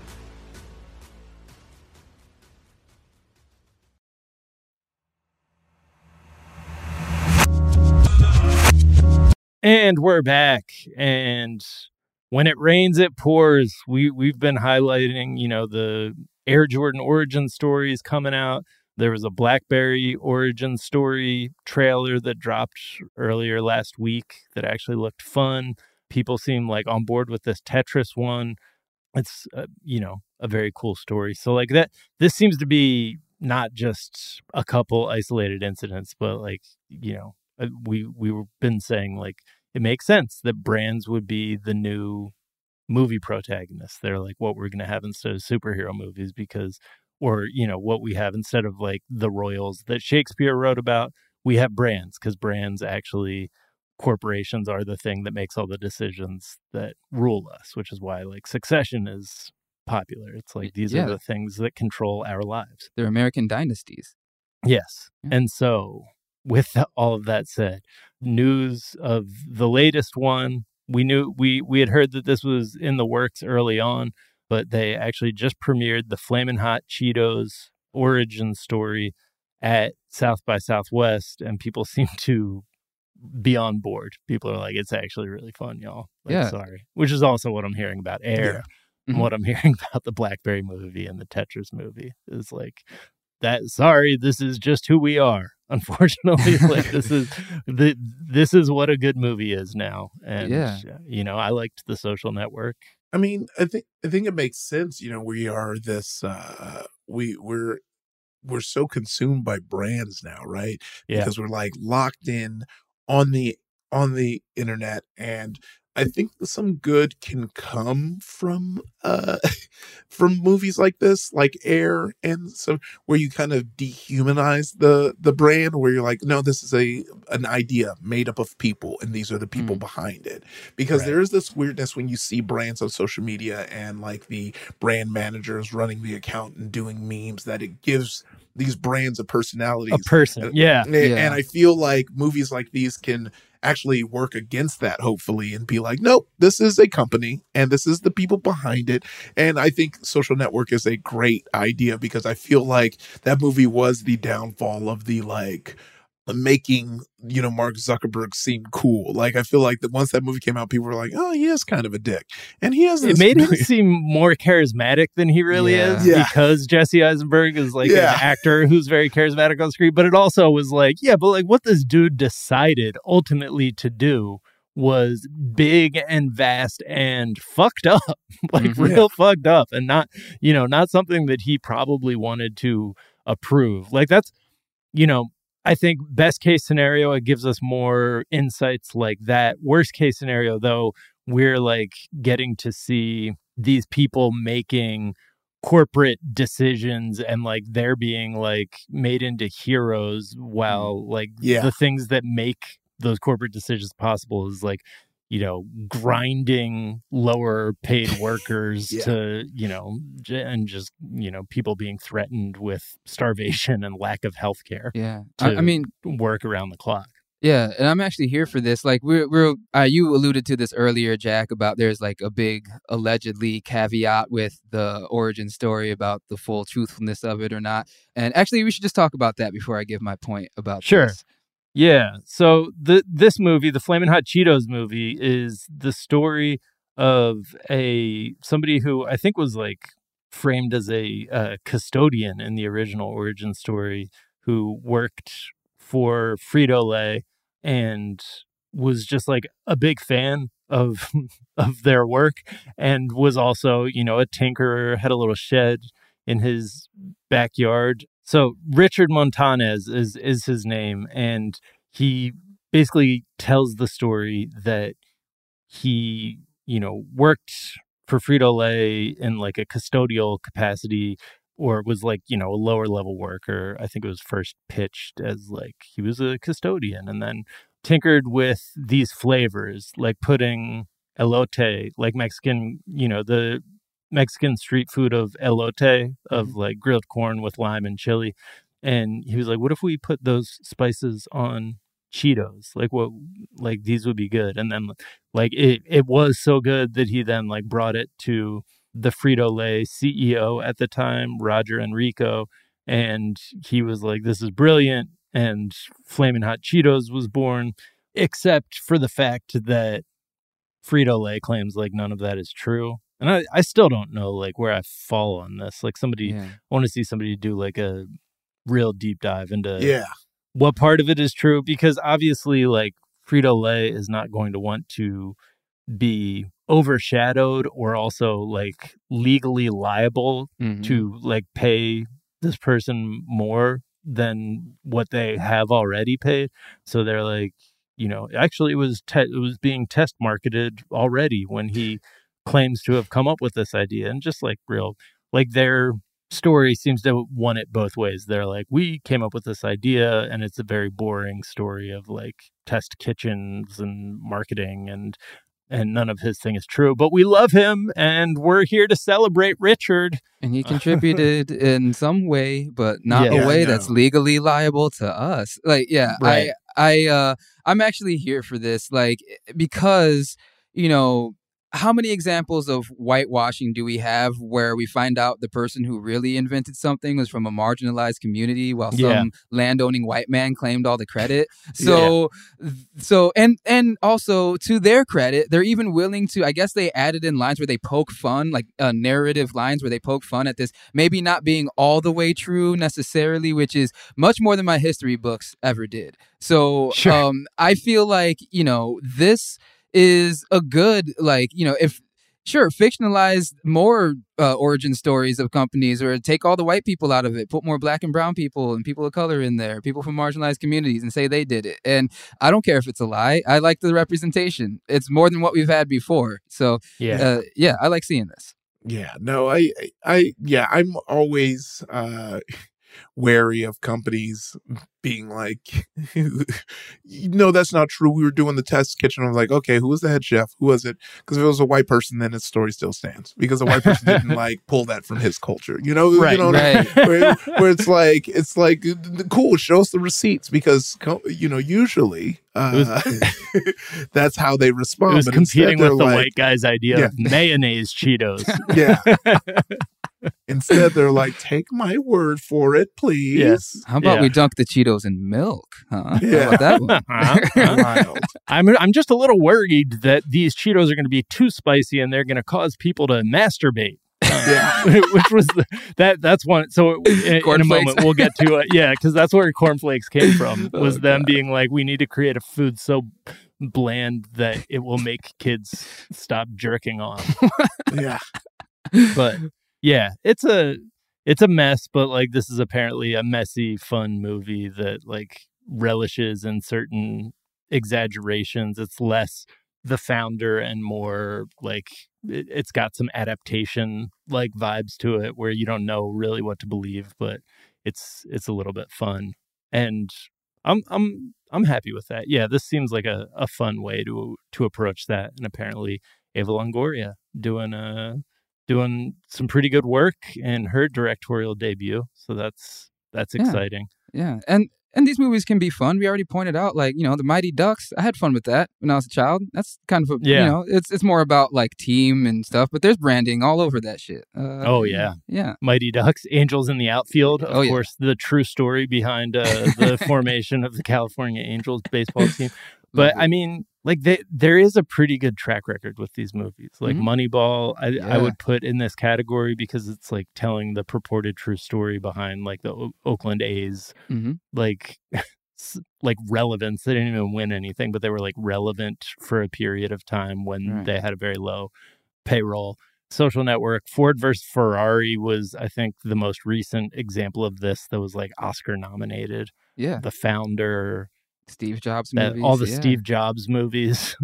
And we're back. And when it rains, it pours. We've been highlighting, the Air Jordan origin stories coming out. There was a BlackBerry origin story trailer that dropped earlier last week that actually looked fun. People seem like on board with this Tetris one. It's, a very cool story. So like that, this seems to be not just a couple isolated incidents, but like, we've been saying like it makes sense that brands would be the new movie protagonists. They're like what we're going to have instead of superhero movies or what we have instead of like the royals that Shakespeare wrote about. We have brands because brands actually, corporations are the thing that makes all the decisions that rule us, which is why like Succession is popular. It's like these are the things that control our lives. They're American dynasties. Yes. Yeah. And so with all of that said, news of the latest one, we had heard that this was in the works early on, but they actually just premiered the Flamin' Hot Cheetos origin story at South by Southwest, and people seem to be on board. People are like, it's actually really fun, y'all. Like, sorry. Which is also what I'm hearing about Air. And what I'm hearing about the Blackberry movie and the Tetris movie is like, that, sorry, this is just who we are. Unfortunately, like this is what a good movie is now. And I liked The Social Network. I mean, I think it makes sense. We are this we're so consumed by brands now, right? Because we're like locked in on the internet, and I think some good can come from movies like this, like Air, and so where you kind of dehumanize the brand, where you're like, no, this is an idea made up of people, and these are the people behind it. Because there is this weirdness when you see brands on social media and like the brand managers running the account and doing memes, that it gives these brands a personality, a person. And I feel like movies like these can actually work against that, hopefully, and be like, nope, this is a company and this is the people behind it. And I think Social Network is a great idea, because I feel like that movie was the downfall of the making Mark Zuckerberg seem cool. Like, I feel like that once that movie came out, people were like, oh, he is kind of a dick, and he has this. It made him seem more charismatic than he really is, because Jesse Eisenberg is like an actor who's very charismatic on screen. But it also was like, but like what this dude decided ultimately to do was big and vast and fucked up, like real fucked up, and not something that he probably wanted to approve. Like, that's, I think best case scenario, it gives us more insights like that. Worst case scenario, though, we're like getting to see these people making corporate decisions, and like they're being like made into heroes, while like the things that make those corporate decisions possible is like, grinding lower paid workers to, and just, people being threatened with starvation and lack of health care. I mean, work around the clock. Yeah. And I'm actually here for this. Like, you alluded to this earlier, Jack, about there's like a big allegedly caveat with the origin story about the full truthfulness of it or not. And actually, we should just talk about that before I give my point about this. Yeah. So this movie, the Flamin' Hot Cheetos movie, is the story of somebody who I think was like framed as a custodian in the original origin story, who worked for Frito-Lay and was just like a big fan of their work, and was also, a tinkerer, had a little shed in his backyard. So Richard Montanez is his name, and he basically tells the story that he, worked for Frito-Lay in like a custodial capacity, or was like, a lower level worker. I think it was first pitched as like he was a custodian, and then tinkered with these flavors, like putting elote, like Mexican, the Mexican street food of elote, of like grilled corn with lime and chili. And he was like, what if we put those spices on Cheetos? Like, what, like these would be good. And then like it was so good that he then like brought it to the Frito-Lay CEO at the time, Roger Enrico. And he was like, this is brilliant. And Flamin' Hot Cheetos was born, except for the fact that Frito-Lay claims like none of that is true. And I still don't know like where I fall on this. Like I want to see somebody do like a real deep dive into what part of it is true, because obviously like Frito-Lay is not going to want to be overshadowed or also like legally liable to like pay this person more than what they have already paid. So they're like, actually it was being test marketed already when he claims to have come up with this idea. And just like their story seems to want it both ways. They're like, we came up with this idea, and it's a very boring story of like test kitchens and marketing, and none of his thing is true, but we love him and we're here to celebrate Richard. And he contributed in some way, but not a way that's legally liable to us. Like, I'm actually here for this, like, because, how many examples of whitewashing do we have where we find out the person who really invented something was from a marginalized community while some landowning white man claimed all the credit? So and also to their credit, they're even willing to, I guess they added in lines where they poke fun, like narrative lines where they poke fun at this maybe not being all the way true necessarily, which is much more than my history books ever did. So I feel like, this is a good, if fictionalize more origin stories of companies, or take all the white people out of it, put more black and brown people and people of color in there, people from marginalized communities, and say they did it. And I don't care if it's a lie. I like the representation. It's more than what we've had before. So I like seeing this. Yeah, no, I'm always wary of companies being like, no, that's not true. We were doing the test kitchen. I'm like, okay, who was the head chef? Who was it? Because if it was a white person, then his story still stands because a white person didn't pull that from his culture. Right. Where it's like, cool, show us the receipts because usually that's how they respond. It was but competing with the white guy's idea of mayonnaise Cheetos. Yeah. Instead, they're like, take my word for it, please. Yes. How about we dunk the Cheetos in milk? Huh? Yeah. How about that one? I'm just a little worried that these Cheetos are going to be too spicy and they're going to cause people to masturbate. Which was that's one. So in a moment we'll get to it. Yeah, because that's where cornflakes came from. Was them being like, we need to create a food so bland that it will make kids stop jerking off. Yeah, but yeah, it's a mess. But this is apparently a messy, fun movie that relishes in certain exaggerations. It's less The Founder and more it's got some adaptation vibes to it where you don't know really what to believe, but it's a little bit fun, and I'm happy with that. Yeah, this seems like a fun way to approach that, and apparently Eva Longoria doing some pretty good work in her directorial debut, so that's exciting. Yeah, and these movies can be fun. We already pointed out, the Mighty Ducks. I had fun with that when I was a child. That's kind of it's more about team and stuff, but there's branding all over that shit. Yeah. Mighty Ducks, Angels in the Outfield. Of course, the true story behind the formation of the California Angels baseball team. But I mean, there is a pretty good track record with these movies. Moneyball, I would put in this category because it's telling the purported true story behind the Oakland A's, relevance. They didn't even win anything, but they were relevant for a period of time when they had a very low payroll. Social Network, Ford versus Ferrari was, I think, the most recent example of this that was Oscar nominated. Yeah. The Founder, Steve Jobs movies, all the Steve Jobs movies,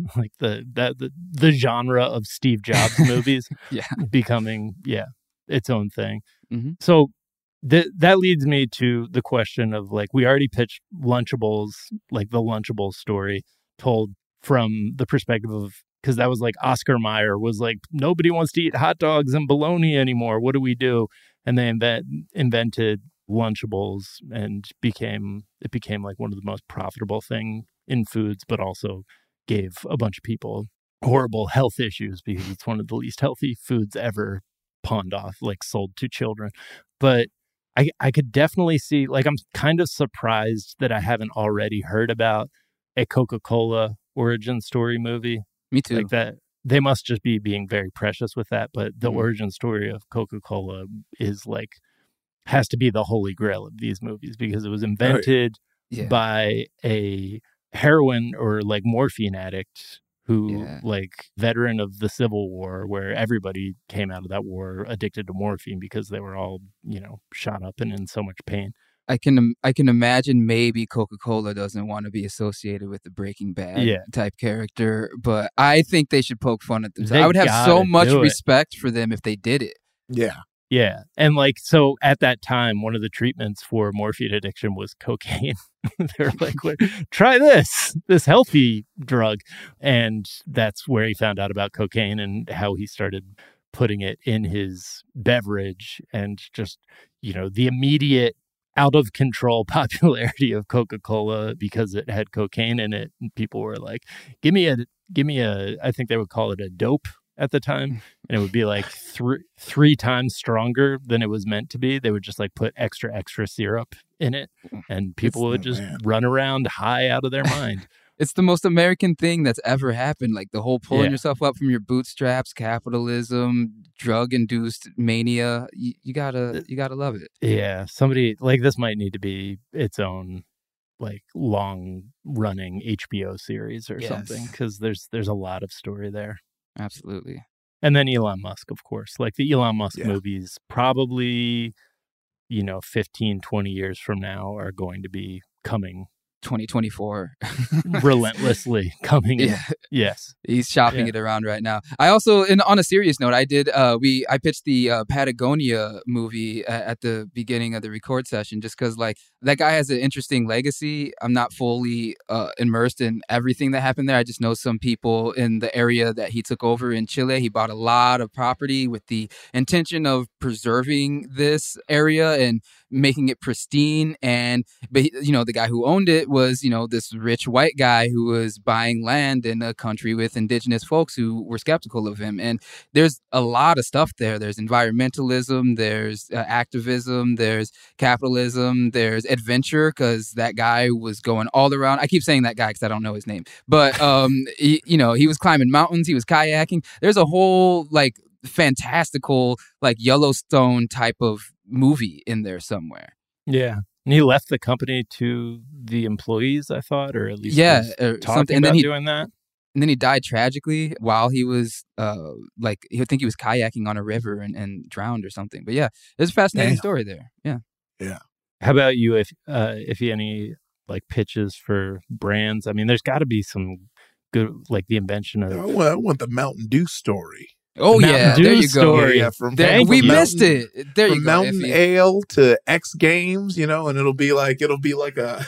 the genre of Steve Jobs movies, becoming its own thing. Mm-hmm. So that leads me to the question of we already pitched Lunchables, the Lunchables story told from the perspective of, because that was Oscar Mayer was nobody wants to eat hot dogs and bologna anymore. What do we do? And they invented Lunchables, and it became one of the most profitable thing in foods, but also gave a bunch of people horrible health issues because it's one of the least healthy foods ever pawned off, sold to children. But I could definitely see, I'm kind of surprised that I haven't already heard about a Coca-Cola origin story movie. Me too. That they must just be being very precious with that, but the origin story of Coca-Cola is has to be the holy grail of these movies because it was invented by a heroin or morphine addict who veteran of the Civil War, where everybody came out of that war addicted to morphine because they were all, shot up and in so much pain. I can imagine maybe Coca-Cola doesn't want to be associated with the Breaking Bad type character, but I think they should poke fun at themselves. I would have so much respect for them if they did it. Yeah. Yeah. And so at that time, one of the treatments for morphine addiction was cocaine. They're try this healthy drug. And that's where he found out about cocaine and how he started putting it in his beverage, and just, the immediate out of control popularity of Coca-Cola because it had cocaine in it. And people were like, give me a, I think they would call it a dope at the time, and it would be like three times stronger than it was meant to be. They would just like put extra syrup in it, and people would just run around high out of their mind. It's the most American thing that's ever happened. Like the whole pulling yourself up from your bootstraps, capitalism, drug-induced mania. You gotta love it. Yeah, somebody like this might need to be its own like long-running HBO series or something, because there's a lot of story there. Absolutely. And then Elon Musk, of course. Like the Elon Musk movies probably, 15, 20 years from now are going to be coming. 2024. Relentlessly coming in. Yes. He's shopping it around right now. I also, on a serious note, I pitched the Patagonia movie at the beginning of the record session, just because like that guy has an interesting legacy. I'm not fully immersed in everything that happened there. I just know some people in the area that he took over in Chile. He bought a lot of property with the intention of preserving this area and making it pristine. But the guy who owned it was, this rich white guy who was buying land in a country with indigenous folks who were skeptical of him. And there's a lot of stuff there. There's environmentalism, there's activism, there's capitalism, there's adventure, because that guy was going all around. I keep saying that guy because I don't know his name. But, he was climbing mountains, he was kayaking. There's a whole, like, fantastical, like, Yellowstone type of movie in there somewhere. Yeah. And he left the company to the employees, I thought, or at least talking and about then doing that. And then he died tragically while he was, I think he was kayaking on a river and drowned or something. But yeah, there's a fascinating story there. Yeah. Yeah. How about you, if you any, like, pitches for brands? I mean, there's got to be some good, like, the invention of... I want the Mountain Dew story. Oh, yeah, there you go. Yeah, we missed it. There you go. Mountain Ale to X Games, and it'll be like a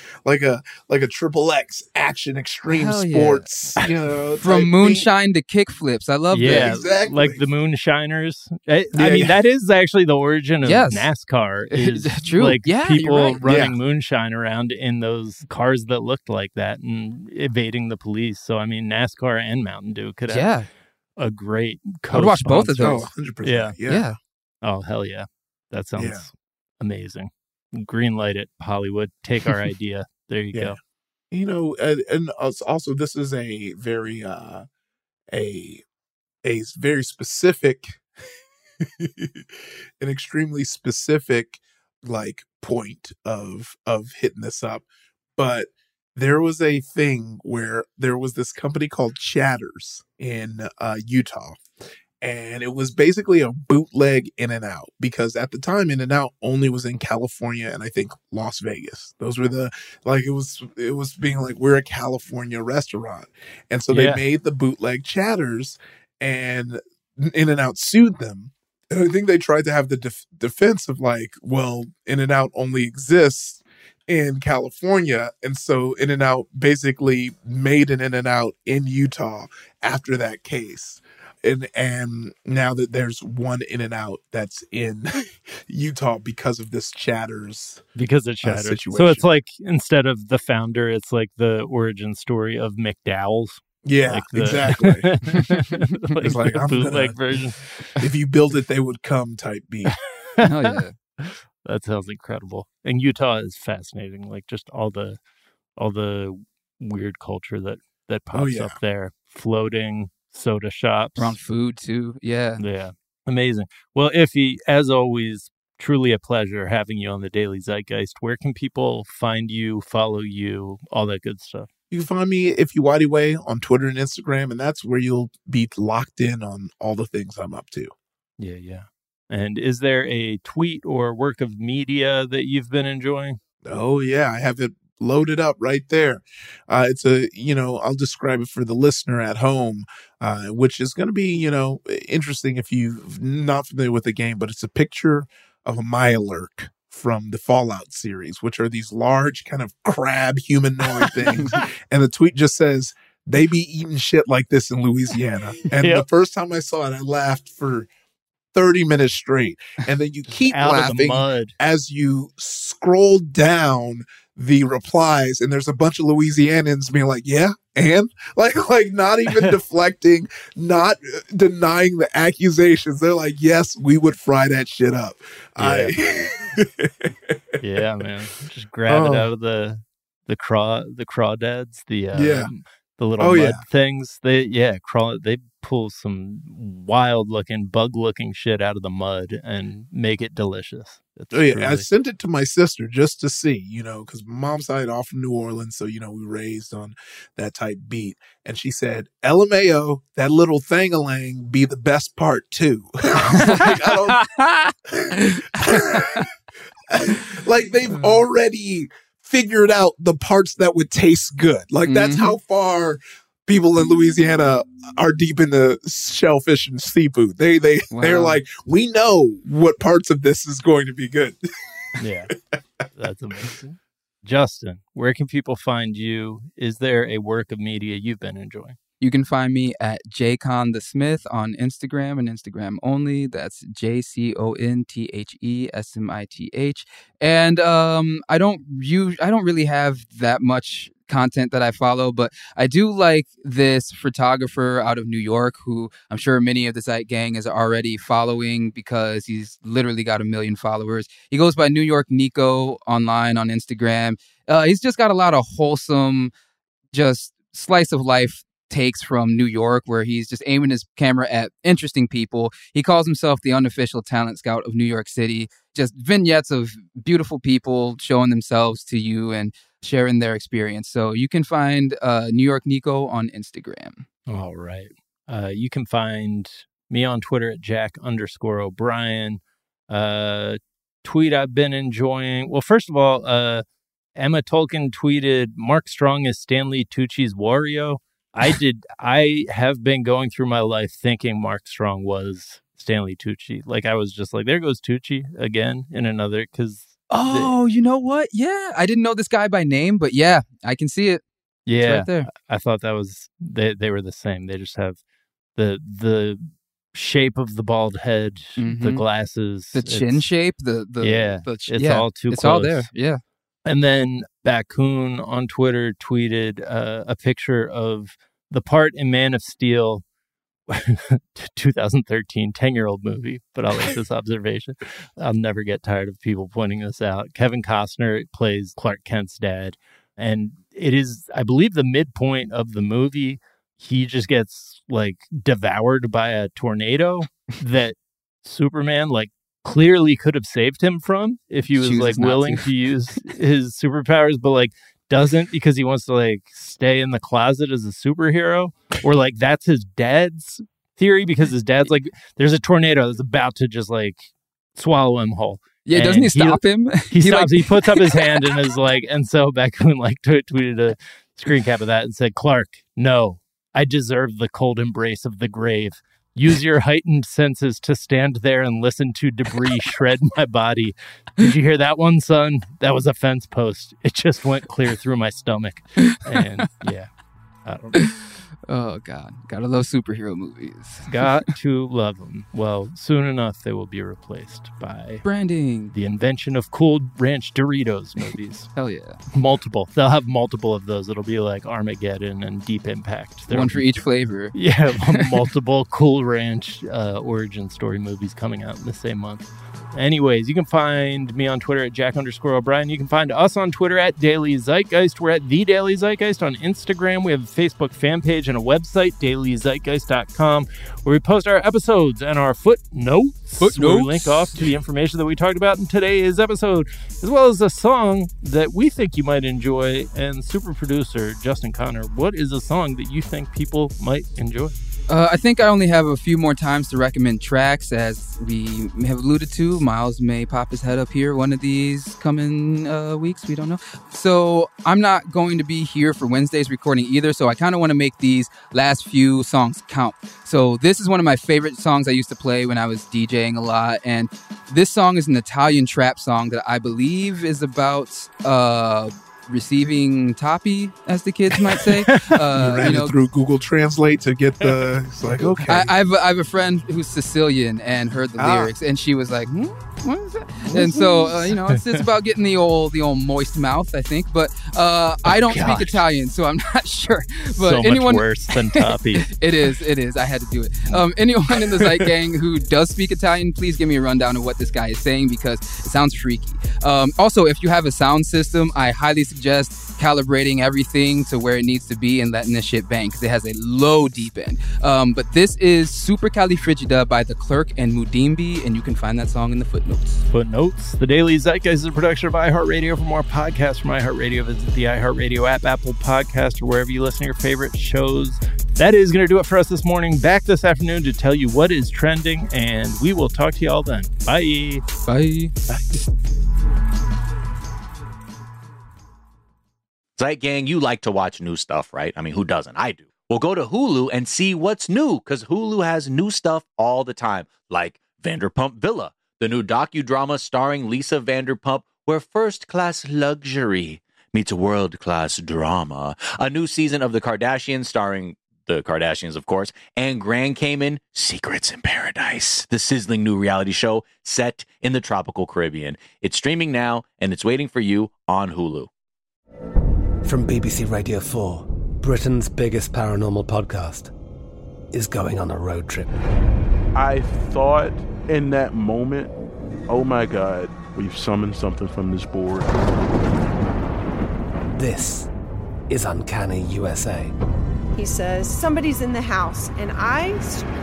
triple X action extreme sports, from moonshine to kickflips. I love that. Yeah, exactly. Like the moonshiners. I mean, that is actually the origin of NASCAR. Is true. Like people running moonshine around in those cars that looked like that and evading the police. So I mean, NASCAR and Mountain Dew could have a great I'd watch both of those. 100%. Yeah. Oh, hell yeah. That sounds amazing. Greenlight it, Hollywood. Take our idea. There you go. And also this is a very specific, an extremely specific, like, point of hitting this up. But there was a thing where there was this company called Chatters in Utah, and it was basically a bootleg In-N-Out, because at the time In-N-Out only was in California and I think Las Vegas. Those were it was being like, we're a California restaurant. And so they made the bootleg Chatters, and In-N-Out sued them. And I think they tried to have the defense of like, well, In-N-Out only exists in California, and so In-N-Out basically made an In-N-Out in Utah after that case, and now that there's one In-N-Out that's in Utah because of this Chatters situation. So it's like, instead of the founder, it's like the origin story of McDowell's. Yeah, exactly. It's like the bootleg version. If you build it, they would come type beat. Oh yeah. That sounds incredible. And Utah is fascinating. Like, just all the weird culture that pops up there. Floating soda shops. Around food too. Yeah. Yeah. Amazing. Well, Iffy, as always, truly a pleasure having you on the Daily Zeitgeist. Where can people find you, follow you, all that good stuff? You can find me, Iffy Whitey on Twitter and Instagram, and that's where you'll be locked in on all the things I'm up to. Yeah. And is there a tweet or work of media that you've been enjoying? Oh, yeah. I have it loaded up right there. It's I'll describe it for the listener at home, which is going to be, interesting if you're not familiar with the game, but it's a picture of a Mirelurk from the Fallout series, which are these large kind of crab humanoid things. And the tweet just says, they be eating shit like this in Louisiana. And the first time I saw it, I laughed for 30 minutes straight. And then you keep laughing as you scroll down the replies, and there's a bunch of Louisianans being like, yeah, and like not even deflecting, not denying the accusations. They're like, yes, we would fry that shit up. Yeah, yeah, man. Just grab it out of the crawdads, the little mud things. They pull some wild looking, bug looking shit out of the mud and make it delicious. I sent it to my sister just to see, because my mom's side off from New Orleans, so we raised on that type beat, and she said, LMAO, that little thing-a-lang be the best part too. Like they've already figured out the parts that would taste good. Like that's how far people in Louisiana are deep into shellfish and seafood. They're like, we know what parts of this is going to be good. Yeah, that's amazing. Justin, where can people find you? Is there a work of media you've been enjoying? You can find me at Jcon the Smith on Instagram and Instagram only. That's JCONTHESMITH. And I don't really have that much content that I follow, but I do like this photographer out of New York who I'm sure many of the Zeit gang is already following because he's literally got 1 million followers. He goes by New York Nico online on Instagram. He's just got a lot of wholesome, just slice of life takes from New York, where he's just aiming his camera at interesting people. He calls himself the unofficial talent scout of New York City. Just vignettes of beautiful people showing themselves to you and sharing their experience. So you can find New York Nico on Instagram. All right. You can find me on Twitter at Jack_O'Brien. Tweet I've been enjoying. Well, first of all, Emma Tolkien tweeted, Mark Strong is Stanley Tucci's Wario. I have been going through my life thinking Mark Strong was Stanley Tucci. Like I was just like, there goes Tucci again in another, because you know what? Yeah, I didn't know this guy by name, but yeah, I can see it. Yeah, it's right there. I thought that was they were the same. They just have the shape of the bald head, the glasses, the chin shape, it's all too it's close. all there. Yeah. And then Bakun on Twitter tweeted a picture of the part in Man of Steel, 2013, 10-year-old movie, but I'll make this observation. I'll never get tired of people pointing this out. Kevin Costner plays Clark Kent's dad, and it is, I believe, the midpoint of the movie. He just gets like devoured by a tornado that Superman clearly could have saved him from if he was willing to use his superpowers, but doesn't because he wants to stay in the closet as a superhero, or that's his dad's theory because his dad's there's a tornado that's about to just swallow him whole. Yeah, doesn't he stop him? He stops. He puts up his hand and is and so Bakun tweeted a screen cap of that and said, Clark, no, I deserve the cold embrace of the grave. Use your heightened senses to stand there and listen to debris shred my body. Did you hear that one, son? That was a fence post. It just went clear through my stomach. And yeah, I don't know. Oh, God. Gotta love superhero movies. Got to love them. Well, soon enough, they will be replaced by branding. The invention of Cool Ranch Doritos movies. Hell yeah. Multiple. They'll have multiple of those. It'll be like Armageddon and Deep Impact. One for each flavor. Yeah, multiple Cool Ranch origin story movies coming out in the same month. Anyways, you can find me on Twitter at Jack_O'Brien. You can find us on Twitter at Daily Zeitgeist. We're at The Daily Zeitgeist on Instagram. We have a Facebook fan page and a website, dailyzeitgeist.com, where we post our episodes and our footnotes. Where we link off to the information that we talked about in today's episode, as well as a song that we think you might enjoy. And super producer Justin Connor, what is a song that you think people might enjoy? I think I only have a few more times to recommend tracks. As we have alluded to, Miles may pop his head up here one of these coming weeks. We don't know. So I'm not going to be here for Wednesday's recording either. So I kind of want to make these last few songs count. So this is one of my favorite songs I used to play when I was DJing a lot. And this song is an Italian trap song that I believe is about receiving toppy, as the kids might say. It through Google Translate to get the. It's like, okay. I have a friend who's Sicilian and heard the lyrics, and she was like, what is that? And so it's about getting the old moist mouth, I think. But I don't speak Italian, so I'm not sure. But so much worse than toppy. It is. I had to do it. Anyone in the Zeit Gang who does speak Italian, please give me a rundown of what this guy is saying, because it sounds freaky. Also, if you have a sound system, I highly suggest calibrating everything to where it needs to be and letting this shit bang, because it has a low deep end. But this is Supercalifrigida by The Clerk and Mudimbi, and you can find that song in the footnotes. Footnotes. The Daily Zeitgeist is a production of iHeartRadio. For more podcasts from iHeartRadio, visit the iHeartRadio app, Apple Podcast, or wherever you listen to your favorite shows. That is going to do it for us this morning. Back this afternoon to tell you what is trending, and we will talk to you all then. Bye. Bye. Zeit Gang, you like to watch new stuff, right? I mean, who doesn't? I do. Well, go to Hulu and see what's new, because Hulu has new stuff all the time, like Vanderpump Villa, the new docudrama starring Lisa Vanderpump, where first-class luxury meets world-class drama. A new season of The Kardashians starring the Kardashians, of course, and Grand Cayman, Secrets in Paradise, the sizzling new reality show set in the tropical Caribbean. It's streaming now, and it's waiting for you on Hulu. From BBC Radio 4, Britain's biggest paranormal podcast is going on a road trip. I thought in that moment, oh my God, we've summoned something from this board. This is Uncanny USA. He says, somebody's in the house, and I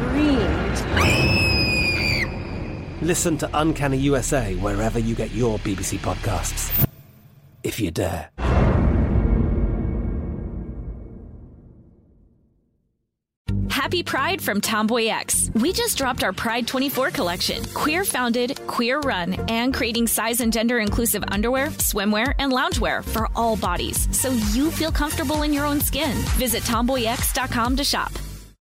screamed. Listen to Uncanny USA wherever you get your BBC podcasts, if you dare. Happy Pride from Tomboy X. We just dropped our Pride 24 collection. Queer founded, queer run, and creating size and gender inclusive underwear, swimwear, and loungewear for all bodies, so you feel comfortable in your own skin. Visit tomboyx.com to shop.